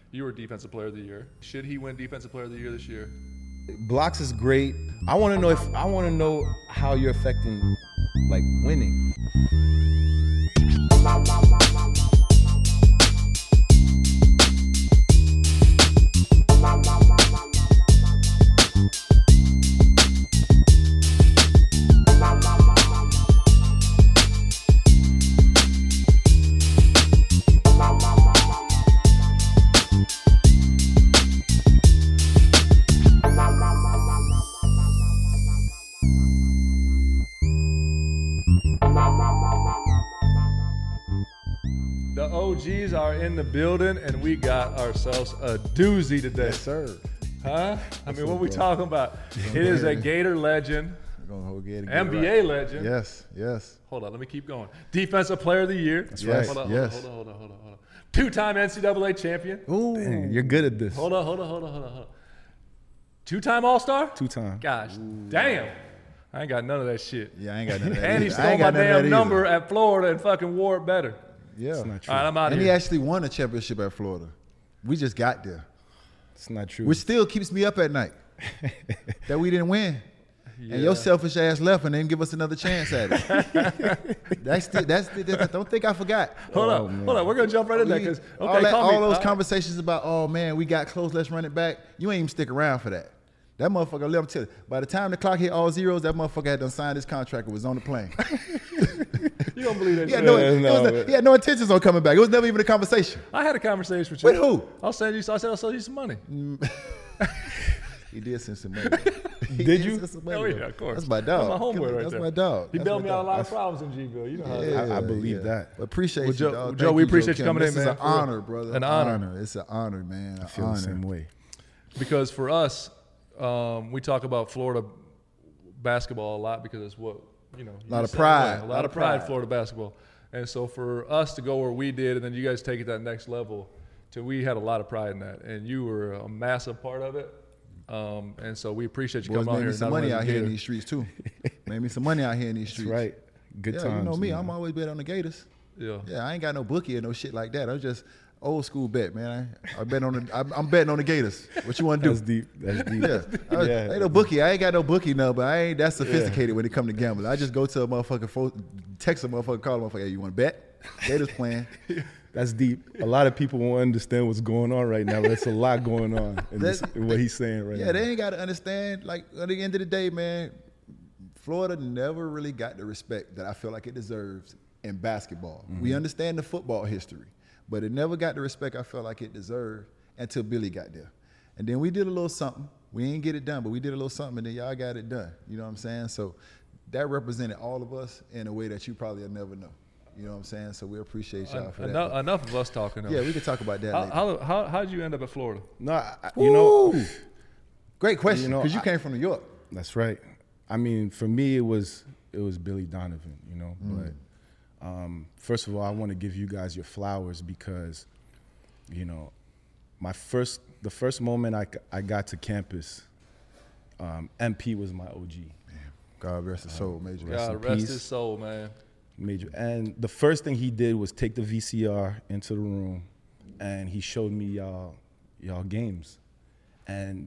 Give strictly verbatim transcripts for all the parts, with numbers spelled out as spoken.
You were Defensive Player of the Year. Should he win Defensive Player of the Year this year? Blocks is great. I want to know if I want to know how you're affecting, like, winning. The O Gs are in the building, and we got ourselves a doozy today. Yes, sir. Huh? I mean, what up, we bro? talking about? It is a Gator legend, We're gonna hold it N B A legend. Yes, yes. Hold on, let me keep going. Defensive Player of the Year. That's right. Hold on, Yes. hold on, hold on, hold on, hold on. Two-time N C double A champion. Ooh, Dang, you're good at this. Hold on, hold on, hold on, hold on, hold on. Two-time All-Star. Two time. Gosh, damn. I ain't got none of that shit. yeah, I ain't got none of that. And he either. I stole ain't my got none of that damn either. number at Florida and fucking wore it better. Yeah, It's not true. All right, I'm out of and here. he actually won a championship at Florida. We just got there, It's not true. which still keeps me up at night that we didn't win. And your selfish ass left and didn't give us another chance at it. that's the, that's the, that's, don't think I forgot. Hold Oh, up, man. hold up. We're gonna jump right in there We- because okay, all, that, call me. all those Uh, conversations about, oh man, we got close, let's run it back. You ain't even stick around for that. That motherfucker, let me tell you, by the time the clock hit all zeros, that motherfucker had done signed his contract and was on the plane. You don't believe that he, had shit? no, Yeah, it no, was- but- he had no intentions on coming back. It was never even a conversation. I had a conversation with you. With who? I'll send you. I said I'll sell you some money. He did send some money. He Did you? send some money, Oh yeah, though. of course. That's my dog. That's my homeboy right That's there. my dog. He That's bailed my me out of a dog. lot of problems in G-Ville. You know how Yeah, it I- I believe yeah. that. But appreciate Well, you, Joe- dog. Joe, Thank we you, appreciate Joe you coming Kim. in, This man, is for an real. honor, brother. An honor. honor. It's an honor, man. An I feel honor. the same way. because for us, um, we talk about Florida basketball a lot because it's what you know. Lot you of said, pride. A lot, of pride, Florida basketball. And so for us to go where we did, and then you guys take it to that next level, to we had a lot of pride in that, and you were a massive part of it. Um, and so we appreciate you Boys coming out made here. me some not money only out as a here in Gator. these streets too. Made me some money out here in these That's streets. right. Good Yeah, times. you know me. man. I'm always bet on the Gators. Yeah. Yeah, I ain't got no bookie or no shit like that. I'm just old school bet, man. I, I bet on the. I'm, I'm betting on the Gators. What you want to do? That's deep. That's deep. Yeah, I, Yeah. ain't no bookie. I ain't got no bookie no, but I ain't that sophisticated when it come to gambling. I just go to a motherfucker, fo- text a motherfucker, call a motherfucker. Hey, you want to bet? Gators playing. That's deep. A lot of people won't understand what's going on right now, but it's a lot going on in, this, That- in what he's saying right Yeah, now. they ain't got to understand. Like at the end of the day, man, Florida never really got the respect that I feel like it deserves in basketball. Mm-hmm. We understand the football history, but it never got the respect I felt like it deserved until Billy got there. And then we did a little something. We ain't get it done, but we did a little something, and then y'all got it done. You know what I'm saying? So that represented all of us in a way that you probably will never know. You know what I'm saying? So we appreciate y'all for that. Enough, enough of us talking. Though. Yeah, we can talk about that How, later. how how how did you end up at Florida? No, I, I- you know, Ooh. Great question, You know, because you, I- came from New York. that's right. I mean, for me, it was it was Billy Donovan. You know, Mm. but um, first of all, I want to give you guys your flowers because, you know, my first the first moment I, I got to campus, um, M P was my O G. God rest his soul, Major. Rest in God rest peace. his soul, man. Major. And the first thing he did was take the V C R into the room, and he showed me y'all y'all games. And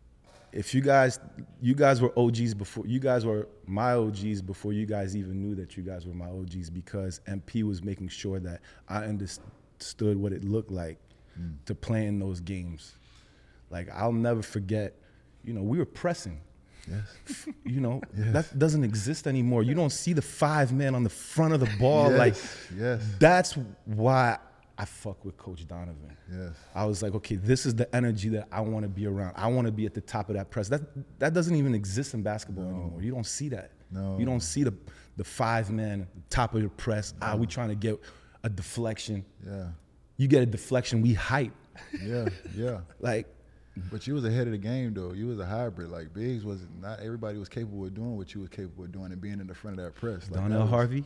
if you guys, you guys were O Gs before, you guys were my O Gs before you guys even knew that you guys were my O Gs, because M P was making sure that I understood what it looked like Mm. to play in those games. Like, I'll never forget, you know, we were pressing. Yes. You know, Yes. that doesn't exist anymore. You don't see the five men on the front of the ball. Yes, Like, yes. that's why I fuck with Coach Donovan. Yes. I was like, okay, this is the energy that I want to be around. I want to be at the top of that press. That that doesn't even exist in basketball No. anymore. You don't see that. No. You don't see the the five men top of the press. No. Ah, we trying to get a deflection. Yeah. You get a deflection, we hype. Yeah. Yeah. Like, But you was ahead of the game, though. You was a hybrid. Like, Biggs was not everybody was capable of doing what you was capable of doing and being in the front of that press. Like, Donnell that was- Harvey,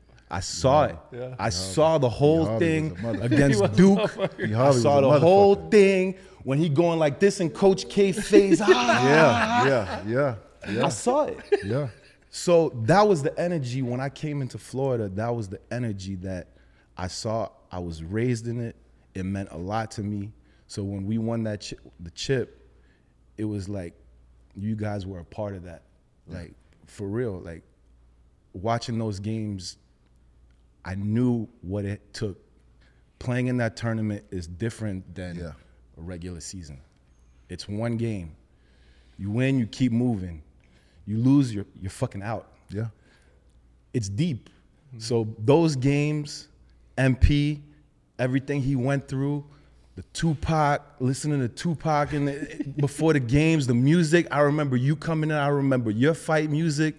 I saw it. Yeah. I saw the whole Harvey thing was a motherfucker. He against was a Duke. motherfucker. He I Harvey saw was a the whole motherfucker. thing when he going like this in Coach K face. Ah! Yeah. Yeah. Yeah. I Yeah. saw it. Yeah. So that was the energy when I came into Florida. That was the energy that I saw. I was raised in it. It meant a lot to me. So when we won that chip, the chip, it was like you guys were a part of that. Yeah. Like, for real, like watching those games, I knew what it took. Playing in that tournament is different than yeah. a regular season. It's one game. You win, you keep moving. You lose, you're you're fucking out. Yeah. It's deep. Mm-hmm. So those games, M P, everything he went through, the Tupac, listening to Tupac in the, before the games, the music. I remember you coming in. I remember your fight music.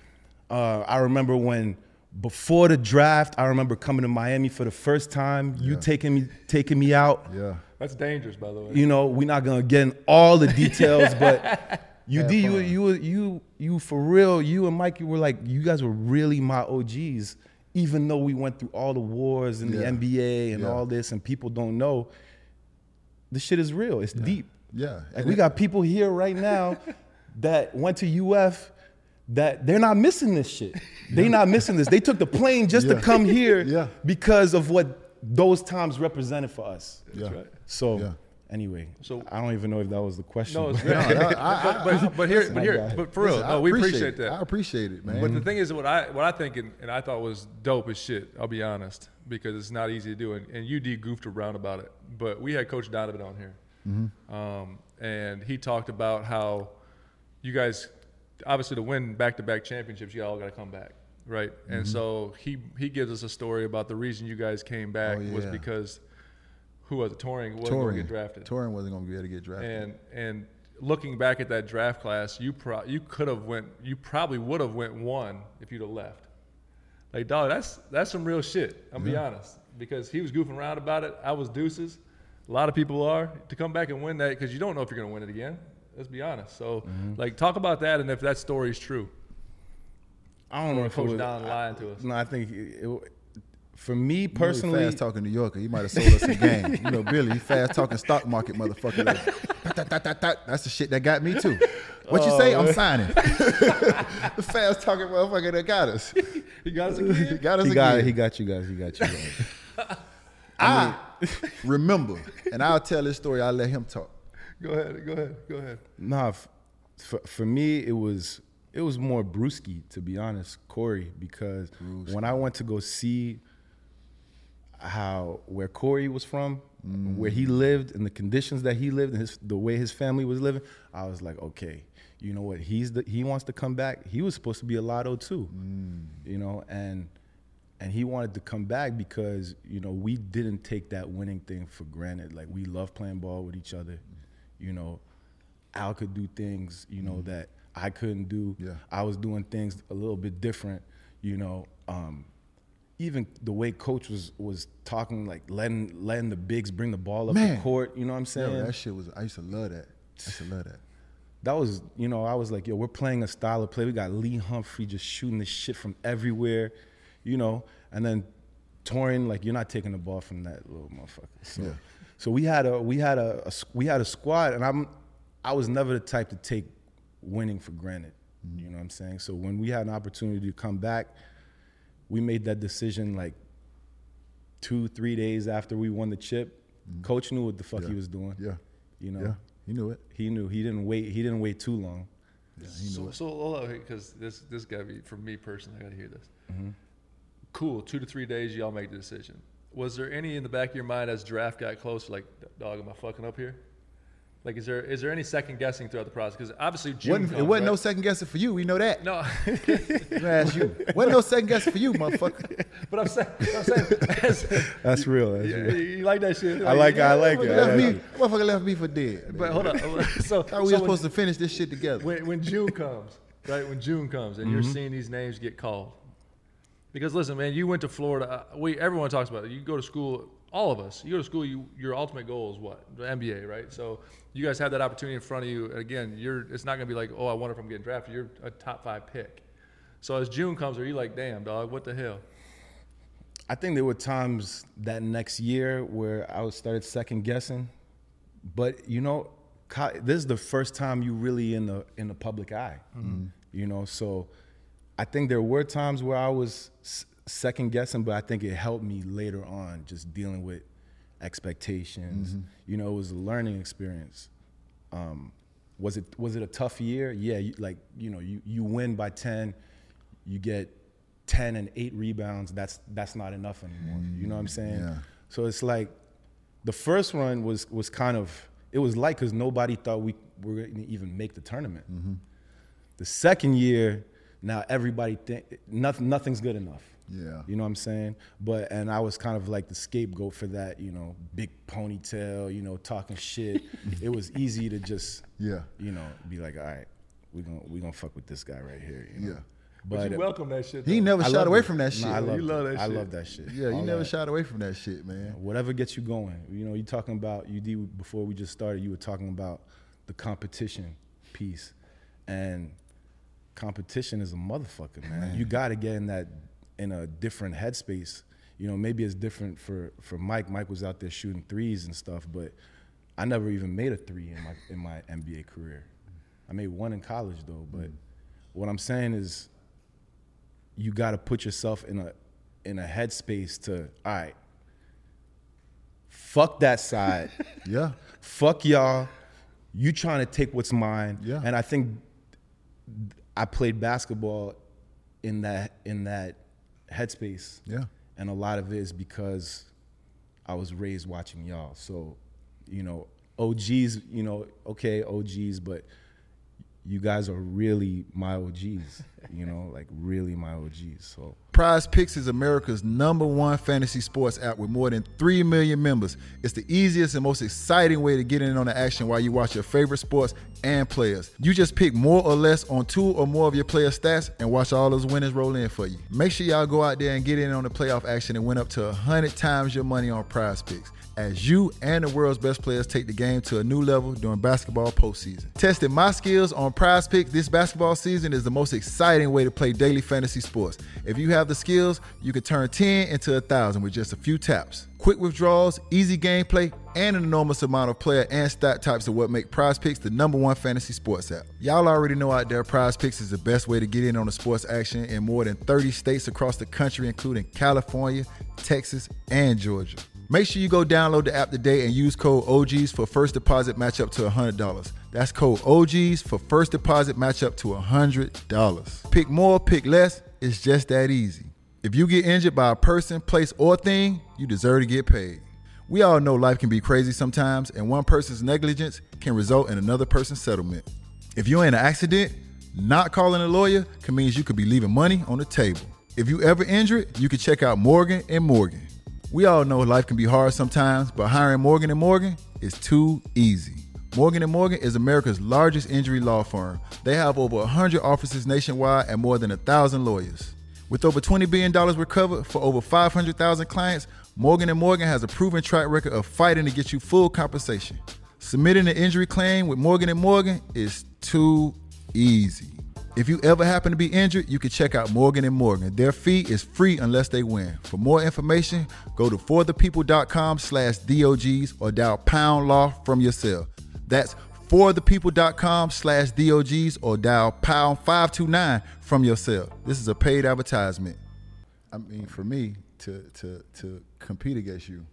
Uh, I remember when before the draft, I remember coming to Miami for the first time. You yeah. taking me taking me out. Yeah, that's dangerous, by the way. You know, we're not gonna get in all the details, but you did. You you you you for real. You and Mike, you were like, you guys were really my O Gs. Even though we went through all the wars and yeah. the N B A and yeah. all this, and people don't know, this shit is real. It's yeah. deep. Yeah, like we got people here right now that went to U F. That they're not missing this shit. They're not missing this. They took the plane just yeah. to come here yeah. because of what those times represented for us. Yeah. That's right. So yeah. anyway, so I don't even know if that was the question. No, it's great. no, no, I, I, but, but, but here, but here, but for real, listen, no, we appreciate that. I appreciate it, man. But the thing is, what I what I think and, and I thought was dope as shit. I'll be honest, because it's not easy to do, and, and U D goofed around about it. But we had Coach Donovan on here, mm-hmm. um, and he talked about how you guys. Obviously, to win back-to-back championships, you all got to come back, right? Mm-hmm. And so he he gives us a story about the reason you guys came back oh, yeah. was because who was it? Touring wasn't Touring. going to get drafted. Touring wasn't going to be able to get drafted. And and looking back at that draft class, you pro you could have went, you probably would have went one if you'd have left. Like, dog, that's that's some real shit. I'll yeah. be honest, because he was goofing around about it. I was deuces. A lot of people are to come back and win that because you don't know if you're going to win it again. Let's be honest. So, mm-hmm. like, talk about that and if that story is true. I don't know if Coach it was, Don lying to us. No, I think it, it, for me personally, you know, fast talking New Yorker, he might have sold us a game. You know, Billy, he fast talking stock market motherfucker. Like, that, that, that, that. That's the shit that got me too. What you say? Oh, I'm signing. The fast talking motherfucker that got us. He got us again. He got us he again. Got, he got you guys. He got you guys. I remember, and I'll tell this story. I'll let him talk. Go ahead. Go ahead. Go ahead. Nah, for for me, it was it was more Brewski, to be honest, Corey, because Brewski. When I went to go see how where Corey was from, mm. where he lived, and the conditions that he lived, and his, the way his family was living, I was like, okay, you know what? He's the, he wants to come back. He was supposed to be a Lotto too, mm. you know, and and he wanted to come back because you know we didn't take that winning thing for granted. Like we love playing ball with each other. You know, Al could do things, you know, mm. that I couldn't do. Yeah. I was doing things a little bit different, you know. Um, even the way coach was was talking, like letting letting the bigs bring the ball up Man. the court, you know what I'm saying? Yo, that shit was, I used to love that. I used to love that. That was, you know, I was like, yo, we're playing a style of play. We got Lee Humphrey just shooting this shit from everywhere, you know. And then Touring, like, you're not taking the ball from that little motherfucker. So. Yeah. So we had a we had a, a we had a squad, and I'm I was never the type to take winning for granted. Mm-hmm. You know what I'm saying? So when we had an opportunity to come back, we made that decision like two, three days after we won the chip. Mm-hmm. Coach knew what the fuck yeah. he was doing. Yeah, you know. Yeah, he knew it. He knew. He didn't wait. He didn't wait too long. Yeah, he knew so, it. So hold on, because this this gotta be, for me personally, I gotta hear this. Mm-hmm. Cool. Two to three days, y'all make the decision. Was there any in the back of your mind as draft got closer, like, dog, am I fucking up here? Like, is there is there any second guessing throughout the process? Because obviously, June wasn't, comes, it wasn't right? no second guessing for you. We know that. No, ask you. Wasn't no second guessing for you, motherfucker. But I'm saying, I'm saying, as, that's real. That's yeah, real. You like that shit? I like. Yeah, I like it. Left I me, like it. motherfucker left me for dead. But hold on. So, how we so were supposed when, to finish this shit together? When, when June comes, right? When June comes, and Mm-hmm. you're seeing these names get called. Because listen, man, you went to Florida. Uh, we everyone talks about it. You go to school. All of us, you go to school, you, your ultimate goal is what? The N B A, right? So you guys have that opportunity in front of you. And again, you're it's not going to be like, oh, I wonder if I'm getting drafted. You're a top five pick. So as June comes, are you like, damn, dog, what the hell? I think there were times that next year where I was started second guessing. But, you know, this is the first time you really in the in the public eye, Mm-hmm. you know? So I think there were times where I was second guessing, but I think it helped me later on just dealing with expectations. Mm-hmm. You know, it was a learning experience. Um, was it was it a tough year? Yeah, you, like you know, you you win by ten, you get ten and eight rebounds. That's that's not enough anymore. You know what I'm saying? Yeah. So it's like the first run was was kind of it was like because nobody thought we were going to even make the tournament. Mm-hmm. The second year, now everybody think nothing nothing's good enough. Yeah. You know what I'm saying? But and I was kind of like the scapegoat for that, you know, big ponytail, you know, talking shit. It was easy to just Yeah. you know, be like, all right, we're gonna we gonna fuck with this guy right here. You know? Yeah. But, But you uh, welcome that shit. He though. never I shot love away it. from that shit. Nah, I love You love that I shit. love that shit. yeah, you All never that. shied away from that shit, man. Whatever gets you going. You know, you talking about you did before we just started. You were talking about the competition piece, and competition is a motherfucker, man. Man. You got to get in that in a different headspace. You know, maybe it's different for for Mike. Mike was out there shooting threes and stuff, but I never even made a three in my in my N B A career. I made one in college though. But Mm. what I'm saying is, you got to put yourself in a in a headspace to, all right, fuck that side, Yeah. fuck y'all. You trying to take what's mine. Yeah. And I think I played basketball in that in that headspace. Yeah. And a lot of it is because I was raised watching y'all. So, you know, O Gs, you know, okay, O Gs, but you guys are really my O Gs, you know, like really my O Gs. So Prize Picks is America's number one fantasy sports app with more than three million members. It's the easiest and most exciting way to get in on the action while you watch your favorite sports and players. You just pick more or less on two or more of your player stats and watch all those winners roll in for you. Make sure y'all go out there and get in on the playoff action and win up to one hundred times your money on Prize Picks, as you and the world's best players take the game to a new level during basketball postseason. Testing my skills on Prize Picks this basketball season is the most exciting way to play daily fantasy sports. If you have the skills, you can turn ten into a thousand with just a few taps. Quick withdrawals, easy gameplay, and an enormous amount of player and stat types are what make Prize Picks the number one fantasy sports app. Y'all already know out there, Prize Picks is the best way to get in on the sports action in more than thirty states across the country, including California, Texas, and Georgia. Make sure you go download the app today and use code O Gs for first deposit match up to one hundred dollars. That's code O Gs for first deposit match up to one hundred dollars. Pick more, pick less. It's just that easy. If you get injured by a person, place, or thing, you deserve to get paid. We all know life can be crazy sometimes, and one person's negligence can result in another person's settlement. If you're in an accident, not calling a lawyer can mean you could be leaving money on the table. If you ever injured, you can check out Morgan and Morgan. We all know life can be hard sometimes, but hiring Morgan and Morgan is too easy. Morgan and Morgan is America's largest injury law firm. They have over one hundred offices nationwide and more than one thousand lawyers. With over twenty billion dollars recovered for over five hundred thousand clients, Morgan and Morgan has a proven track record of fighting to get you full compensation. Submitting an injury claim with Morgan and Morgan is too easy. If you ever happen to be injured, you can check out Morgan and Morgan. Their fee is free unless they win. For more information, go to forthepeople.com slash DOGs or dial pound law from your cell. That's forthepeople.com slash DOGs or dial pound five two nine from your cell. This is a paid advertisement. I mean, for me to to to compete against you,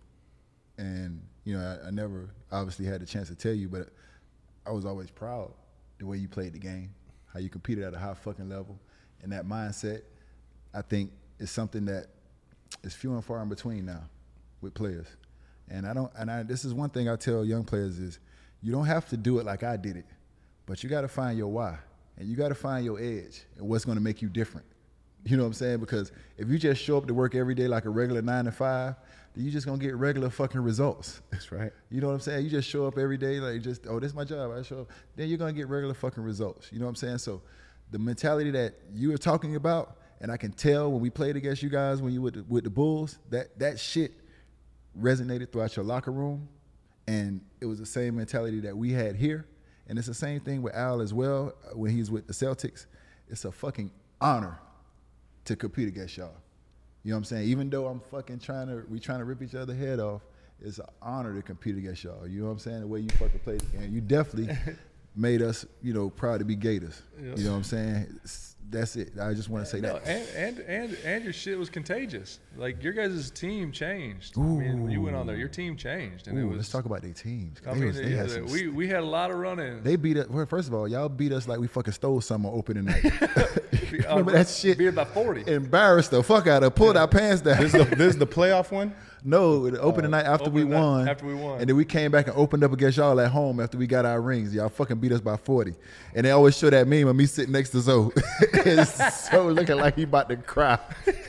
and you know, I, I never obviously had the chance to tell you, but I was always proud the way you played the game, how you competed at a high fucking level, and that mindset, I think, is something that is few and far in between now with players. And I don't, and I, this is one thing I tell young players is, you don't have to do it like I did it, but you got to find your why, and you got to find your edge and what's going to make you different. You know what I'm saying? Because if you just show up to work every day like a regular nine to five, then you just going to get regular fucking results. that's right. You know what I'm saying? You just show up every day like just, oh, this is my job, I show up. Then you're going to get regular fucking results. You know what I'm saying? So the mentality that you were talking about, and I can tell when we played against you guys when you were with the, with the Bulls, that that shit resonated throughout your locker room. And it was the same mentality that we had here. And it's the same thing with Al as well when he's with the Celtics. It's a fucking honor to compete against y'all. You know what I'm saying? Even though I'm fucking trying to, we trying to rip each other head off, it's an honor to compete against y'all. You know what I'm saying? The way you fucking played the game. You definitely made us, you know, proud to be Gators. Yes. You know what I'm saying? It's that's it. I just want to say No, that. and, and and and your shit was contagious. Like your guys' team changed. I mean, when you went on there, your team changed, and Ooh, it was. let's talk about their teams. I They mean, was- they yeah, had some- we we had a lot of run-ins. They beat us. Well, first of all, y'all beat us like we fucking stole something on opening night. Be- uh, Remember that shit? Beat about forty. Embarrassed the fuck out of. Pulled our pants down. This is the, this is the playoff one. No, the opening night after we opening night won. after we won. And then we came back and opened up against y'all at home after we got our rings. Y'all fucking beat us by forty. And they always show that meme of me sitting next to Zoe. It's Zoe looking like he about to cry.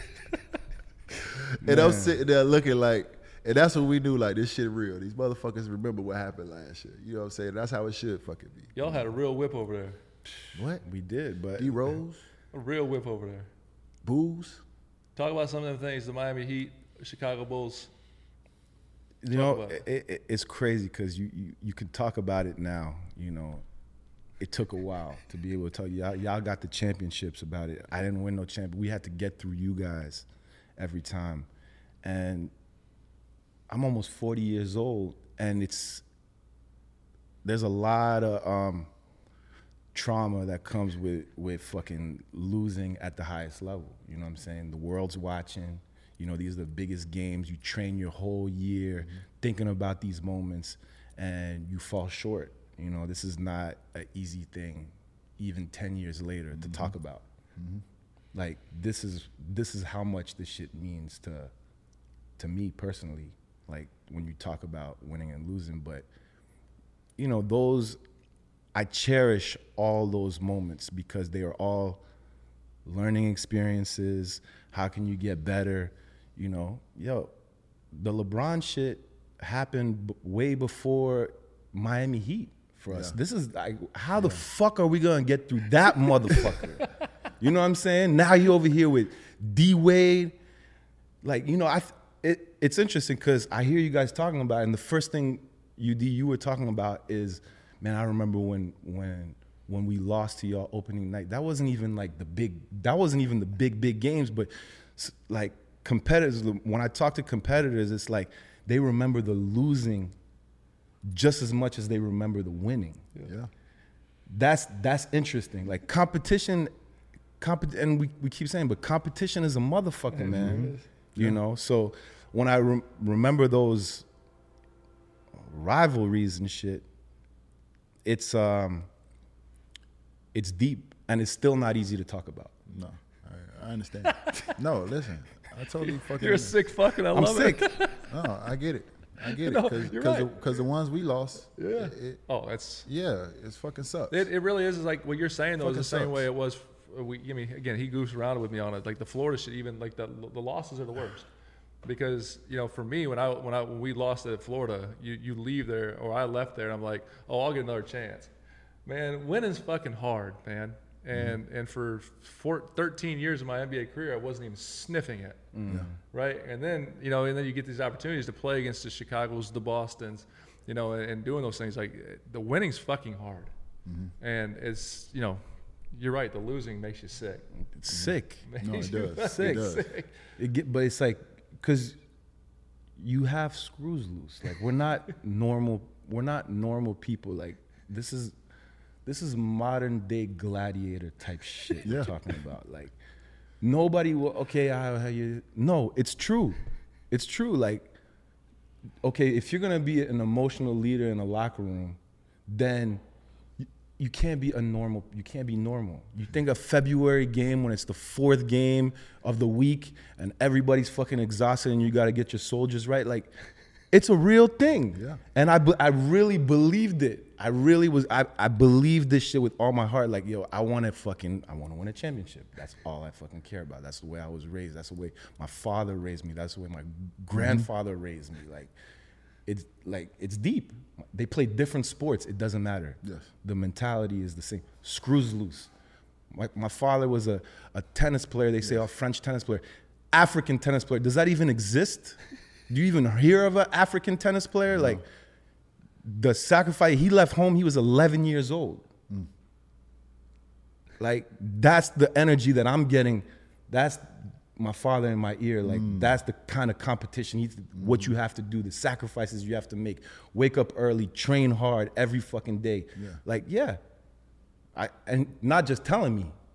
And I'm sitting there looking like, and that's what we knew, like, this shit real. These motherfuckers remember what happened last year. You know what I'm saying? That's how it should fucking be. Y'all had a real whip over there. What? We did, but D Rose? A real whip over there. Booze? Talk about some of them things. The Miami Heat, Chicago Bulls. you know, about it. it, it, it's crazy because you, you you can talk about it now. You know, it took a while to be able to tell you. Y'all, y'all got the championships about it. I didn't win no champ. We had to get through you guys every time, and I'm almost forty years old, and it's there's a lot of um, trauma that comes with with fucking losing at the highest level. You know what I'm saying? The world's watching. You know, these are the biggest games. You train your whole year mm-hmm. thinking about these moments, and you fall short. You know, this is not an easy thing, even ten years later, mm-hmm. to talk about. Mm-hmm. Like, this is this is how much this shit means to to me personally. Like, when you talk about winning and losing, but you know, those I cherish all those moments because they are all learning experiences. How can you get better? You know, yo, the LeBron shit happened b- way before Miami Heat for us. Yeah. This is like, how the fuck are we gonna get through that motherfucker? You know what I'm saying? Now you over here with D Wade. Like, you know, I it, it's interesting because I hear you guys talking about it, and the first thing you D you were talking about is, man, I remember when when when we lost to y'all opening night. That wasn't even like the big. That wasn't even the big big games, but like. Competitors, when I talk to competitors, it's like they remember the losing just as much as they remember the winning. Yeah. That's that's interesting. Like competition, compet- and we, we keep saying, but competition is a motherfucker, man. You yeah. know? So when I re- remember those rivalries and shit, it's um, it's deep, and it's still not easy to talk about. No, I, I understand. No, listen. I totally fucking. You're a sick fucking. I I'm love sick. it. No, I get it. I get No, it. Because you're the, right. 'cause the ones we lost. Yeah. It, it, Oh, that's. yeah, it's fucking sucks. It, it really is. It's like what you're saying though is Fucking the same sucks. way it was. We, I mean, again, he goofs around with me on it. Like the Florida shit, even like the the losses are the worst. Because you know, for me, when I when I when we lost at Florida, you you leave there or I left there, and I'm like, oh, I'll get another chance. Man, winning's fucking hard, man. And mm-hmm. and for four, thirteen years of my N B A career, I wasn't even sniffing it, Mm. Yeah. right? And then you know, and then you get these opportunities to play against the Chicago's, the Boston's, you know, and, and doing those things. Like the winning's fucking hard, Mm-hmm. and it's you know, you're right. The losing makes you sick. It's sick. No, Makes it you does. fucking Sick. It does. sick. It get, but it's like, cause you have screws loose. Like we're not normal. We're not normal people. Like this is, this is modern day gladiator type shit Yeah. you're talking about. Like nobody will. Okay, I how you. No, it's true. It's true. Like okay, if you're gonna be an emotional leader in a locker room, then you, you can't be a normal. You can't be normal. You think a February game when it's the fourth game of the week and everybody's fucking exhausted and you got to get your soldiers right. Like, it's a real thing. Yeah. And I, be- I really believed it. I really was. I, I believed this shit with all my heart. Like, yo, I want to fucking. I want to win a championship. That's all I fucking care about. That's the way I was raised. That's the way my father raised me. That's the way my grandfather raised me. Like. It's like it's deep. They play different sports. It doesn't matter. Yes. The mentality is the same. Screws loose. My, my father was a, a tennis player. They say a French tennis player, African tennis player. Does that even exist? Do you even hear of an African tennis player? No. Like the sacrifice. He left home. He was eleven years old. Mm. Like that's the energy that I'm getting. That's my father in my ear, like mm. that's the kind of competition, he's, mm. what you have to do, the sacrifices you have to make, wake up early, train hard every fucking day. Yeah. Like, yeah, I and not just telling me,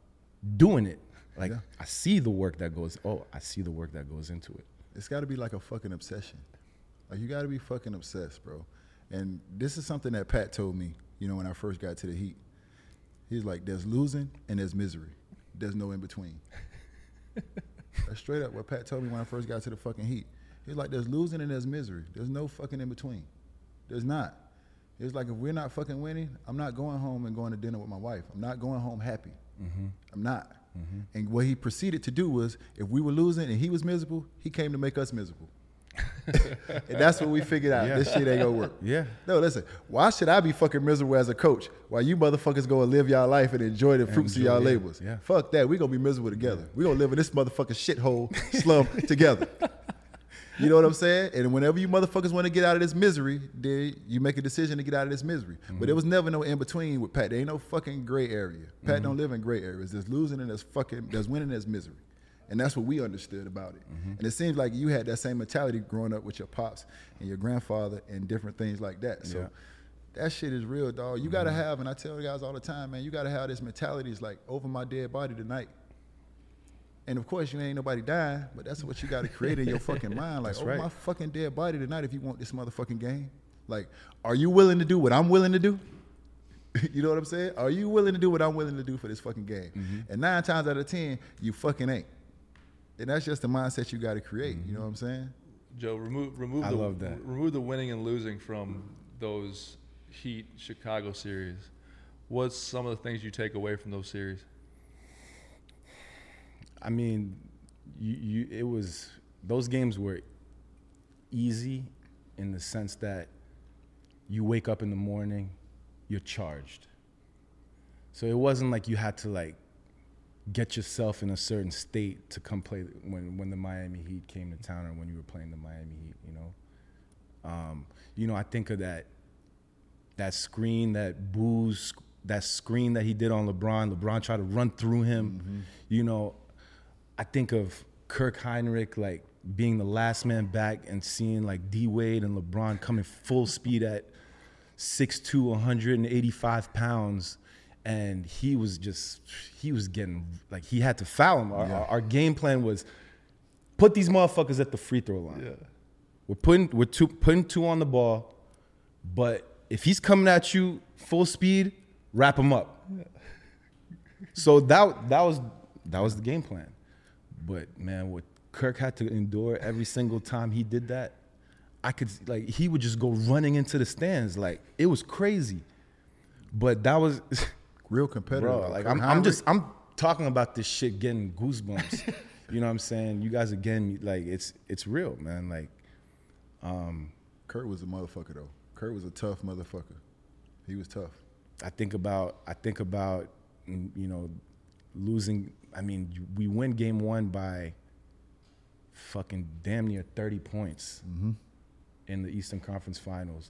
doing it. Like Yeah. I see the work that goes. Oh, I see the work that goes into it. It's got to be like a fucking obsession. Like you got to be fucking obsessed, bro. And this is something that Pat told me, you know, when I first got to the Heat. He's like, there's losing and there's misery. There's no in between. That's straight up what Pat told me when I first got to the fucking Heat. He's like, there's losing and there's misery. There's no fucking in between. There's not. It's like if we're not fucking winning, I'm not going home and going to dinner with my wife. I'm not going home happy. Mm-hmm. I'm not. Mm-hmm. And what he proceeded to do was, if we were losing and he was miserable, he came to make us miserable. And that's what we figured out. Yeah. This shit ain't gonna work. Yeah. No, listen. Why should I be fucking miserable as a coach while you motherfuckers go and live y'all life and enjoy the fruits enjoy, of y'all yeah. labors? Yeah. Fuck that. We gonna be miserable together. Yeah. We gonna live in this motherfucking shithole slum together. You know what I'm saying? And whenever you motherfuckers want to get out of this misery, then you make a decision to get out of this misery. Mm-hmm. But there was never no in between with Pat. There ain't no fucking gray area. Pat mm-hmm. don't live in gray areas. There's losing and there's fucking there's winning and there's misery. And that's what we understood about it. Mm-hmm. And it seems like you had that same mentality growing up with your pops and your grandfather and different things like that. So yeah. that shit is real, dog. You mm-hmm. gotta have, and I tell guys all the time, man, you gotta have this mentality. It's like, over my dead body tonight. And of course, you ain't nobody dying, but that's what you got to create in your fucking mind. Like, oh, right. my fucking dead body tonight if you want this motherfucking game. Like, are you willing to do what I'm willing to do? You know what I'm saying? Are you willing to do what I'm willing to do for this fucking game? Mm-hmm. And nine times out of ten, you fucking ain't. And that's just the mindset you got to create. Mm-hmm. You know what I'm saying? Joe, remove remove I the love that. remove the winning and losing from those Heat Chicago series. What's some of the things you take away from those series? I mean, you, you, it was, those games were easy in the sense that you wake up in the morning, you're charged. So it wasn't like you had to like get yourself in a certain state to come play when, when the Miami Heat came to town or when you were playing the Miami Heat, you know? Um, you know, I think of that, that screen, that booze, that screen that he did on LeBron. LeBron tried to run through him, mm-hmm. you know? I think of Kirk Heinrich like being the last man back and seeing like D Wade and LeBron coming full speed at six two, one hundred eighty-five pounds, and he was just he was getting like he had to foul him. Our, yeah. our, our game plan was put these motherfuckers at the free throw line. Yeah. We're putting we're two, putting two on the ball, but if he's coming at you full speed, wrap him up. Yeah. So that that was that was the game plan. But man, what Kirk had to endure every single time he did that, I could like he would just go running into the stands, like it was crazy. But that was real competitive. Bro, like I'm, I'm just I'm talking about this shit, getting goosebumps. You know what I'm saying? You guys again, like it's it's real, man. Like, um, Kurt was a motherfucker though. Kurt was a tough motherfucker. He was tough. I think about I think about you know losing. I mean, we win game one by fucking damn near thirty points mm-hmm. in the Eastern Conference Finals.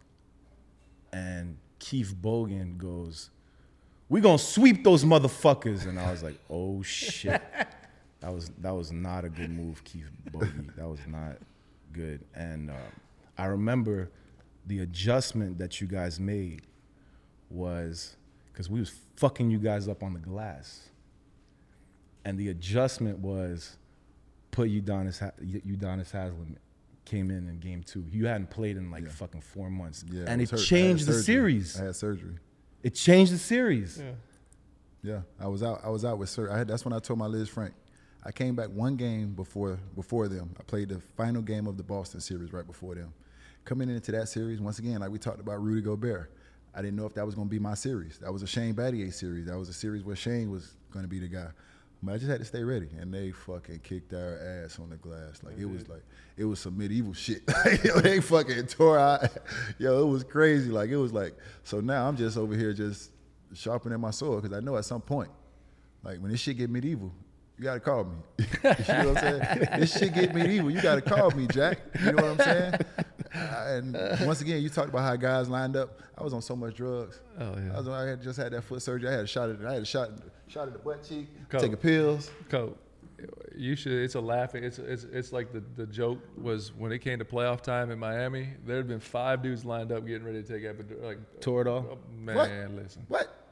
And Keith Bogan goes, "We gonna sweep those motherfuckers." And I was like, oh shit. that was that was not a good move, Keith Bogan. That was not good. And uh, I remember the adjustment that you guys made was, because we was fucking you guys up on the glass. And the adjustment was put Udonis, Udonis Haslem came in in game two. You hadn't played in like yeah. fucking four months. Yeah, and it, it changed the series. I had surgery. It changed the series. Yeah. Yeah, I was out. I was out with surgery. I had, that's when I told my Liz Frank. I came back one game before before them. I played the final game of the Boston series right before them. Coming into that series, once again, like we talked about Rudy Gobert, I didn't know if that was going to be my series. That was a Shane Battier series. That was a series where Shane was going to be the guy. But I just had to stay ready, and they fucking kicked our ass on the glass. Like, it was like, it was some medieval shit. Yo, they fucking tore out. Yo, it was crazy. Like, it was like, so now I'm just over here just sharpening my sword, because I know at some point, like, when this shit get medieval, you got to call me. You know what I'm saying? This shit get medieval, you got to call me, Jack. You know what I'm saying? And once again, you talked about how guys lined up. I was on so much drugs. Oh yeah. I, was, I had just had that foot surgery. I had a shot at. I had a shot. Shot at the butt cheek. Coach, taking pills. Coach, you should. It's a laughing. It's it's it's like the the joke was when it came to playoff time in Miami. There had been five dudes lined up getting ready to take epidural. Like Toradol. Oh, man, what? listen. What?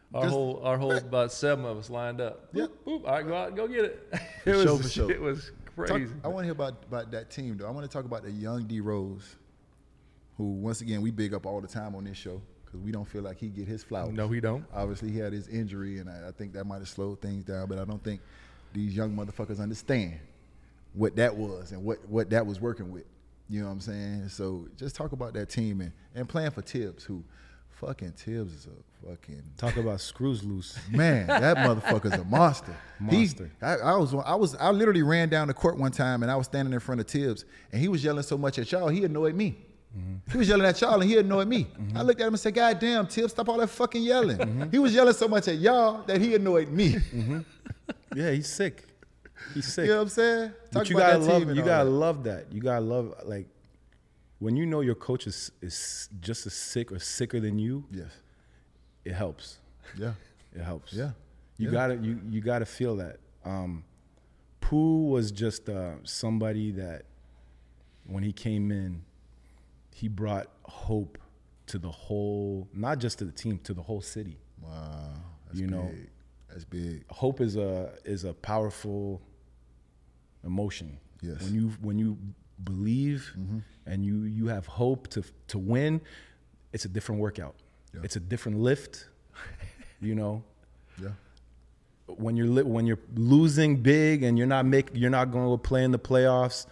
Our Just- whole, our whole, about seven of us lined up. Yeah. Boop, boop. All right, go out and go get it. It For was, sure, for sure. it was Talk- crazy. I want to hear about, about that team, though. I want to talk about the young D Rose, who, once again, we big up all the time on this show because we don't feel like he get his flowers. No, he don't. Obviously, he had his injury, and I, I think that might have slowed things down, but I don't think these young motherfuckers understand what that was and what, what that was working with. You know what I'm saying? So just talk about that team and, and playing for Tibbs, who fucking Tibbs is a fucking Talk about screws loose. man. That motherfucker's a monster. Monster. He, I, I was I was I literally ran down the court one time and I was standing in front of Tibbs and he was yelling so much at y'all he annoyed me. Mm-hmm. He was yelling at y'all and he annoyed me. Mm-hmm. I looked at him and said, "God damn, Tibbs, stop all that fucking yelling." Mm-hmm. He was yelling so much at y'all that he annoyed me. Mm-hmm. Yeah, he's sick. He's sick. You know what I'm saying? Talk But you about gotta that love. team and You all gotta that. love that. You gotta love like when you know your coach is is just as sick or sicker than you. Yes. It helps. Yeah. It helps. Yeah. You Yeah. gotta you you gotta feel that. Um, Pooh was just uh, somebody that when he came in, he brought hope to the whole, not just to the team, to the whole city. Wow. That's You big. know. That's big. Hope is a is a powerful emotion. Yes. When you when you believe Mm-hmm. and you you have hope to to win, it's a different workout. Yeah. It's a different lift. You know. Yeah. When you're li- when you're losing big and you're not make you're not going to play in the playoffs,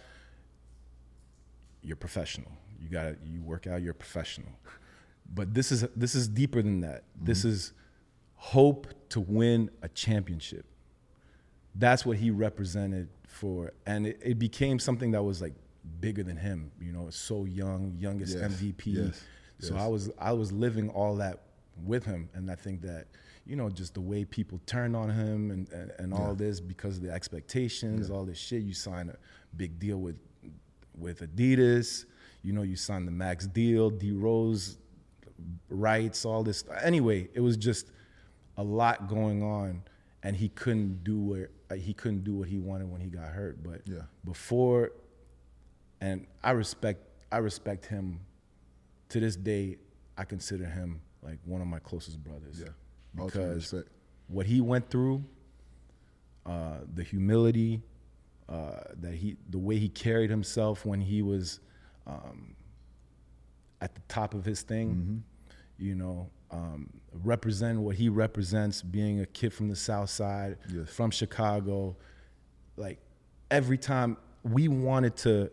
you're professional. You got to you work out. You're professional. But this is this is deeper than that. Mm-hmm. This is hope to win a championship. That's what he represented for, and it, it became something that was like bigger than him. You know, so young, youngest Yes. M V P. Yes. So Yes. I was I was living all that with him, and I think that, you know, just the way people turned on him and, and, and all Yeah. this because of the expectations, Yeah. all this shit. You sign a big deal with with Adidas, you know, you signed the max deal, D Rose rights, all this. Anyway, it was just a lot going on, and he couldn't do what he couldn't do what he wanted when he got hurt. But Yeah. before, and I respect I respect him to this day. I consider him like one of my closest brothers. Yeah. Ultimate Because respect. what he went through, uh, the humility, uh, that he, the way he carried himself when he was um, at the top of his thing, Mm-hmm. you know, um, represent what he represents, being a kid from the South Side, Yes. from Chicago. Like every time we wanted to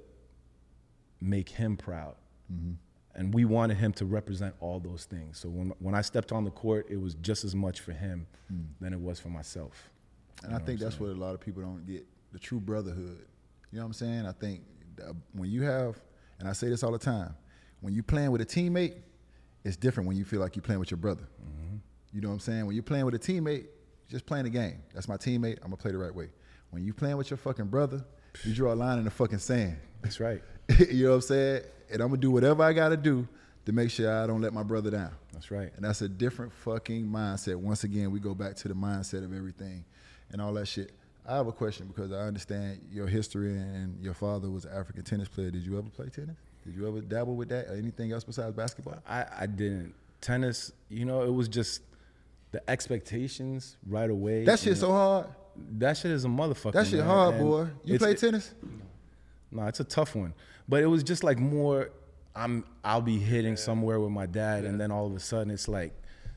make him proud. Mm-hmm. And we wanted him to represent all those things. So when when I stepped on the court, it was just as much for him Mm. than it was for myself. And I think that's what a lot of people don't get, the true brotherhood. You know what I'm saying? I think that when you have, and I say this all the time, when you playing with a teammate, it's different when you feel like you're playing with your brother. Mm-hmm. You know what I'm saying? When you're playing with a teammate, just playing the game. That's my teammate. I'm going to play the right way. When you playing with your fucking brother, you draw a line in the fucking sand. That's right. You know what I'm saying? And I'm going to do whatever I got to do to make sure I don't let my brother down. That's right. And that's a different fucking mindset. Once again, we go back to the mindset of everything and all that shit. I have a question because I understand your history and your father was an African tennis player. Did you ever play tennis? Did you ever dabble with that or anything else besides basketball? I, I didn't. Tennis, you know, it was just the expectations right away. That shit's you so know, hard. That shit is a motherfucker. That shit man. hard, And boy. You it's- play it- tennis? No, it's a tough one. But it was just like more, I'm, I'll be hitting somewhere with my dad, and then all of a sudden it's like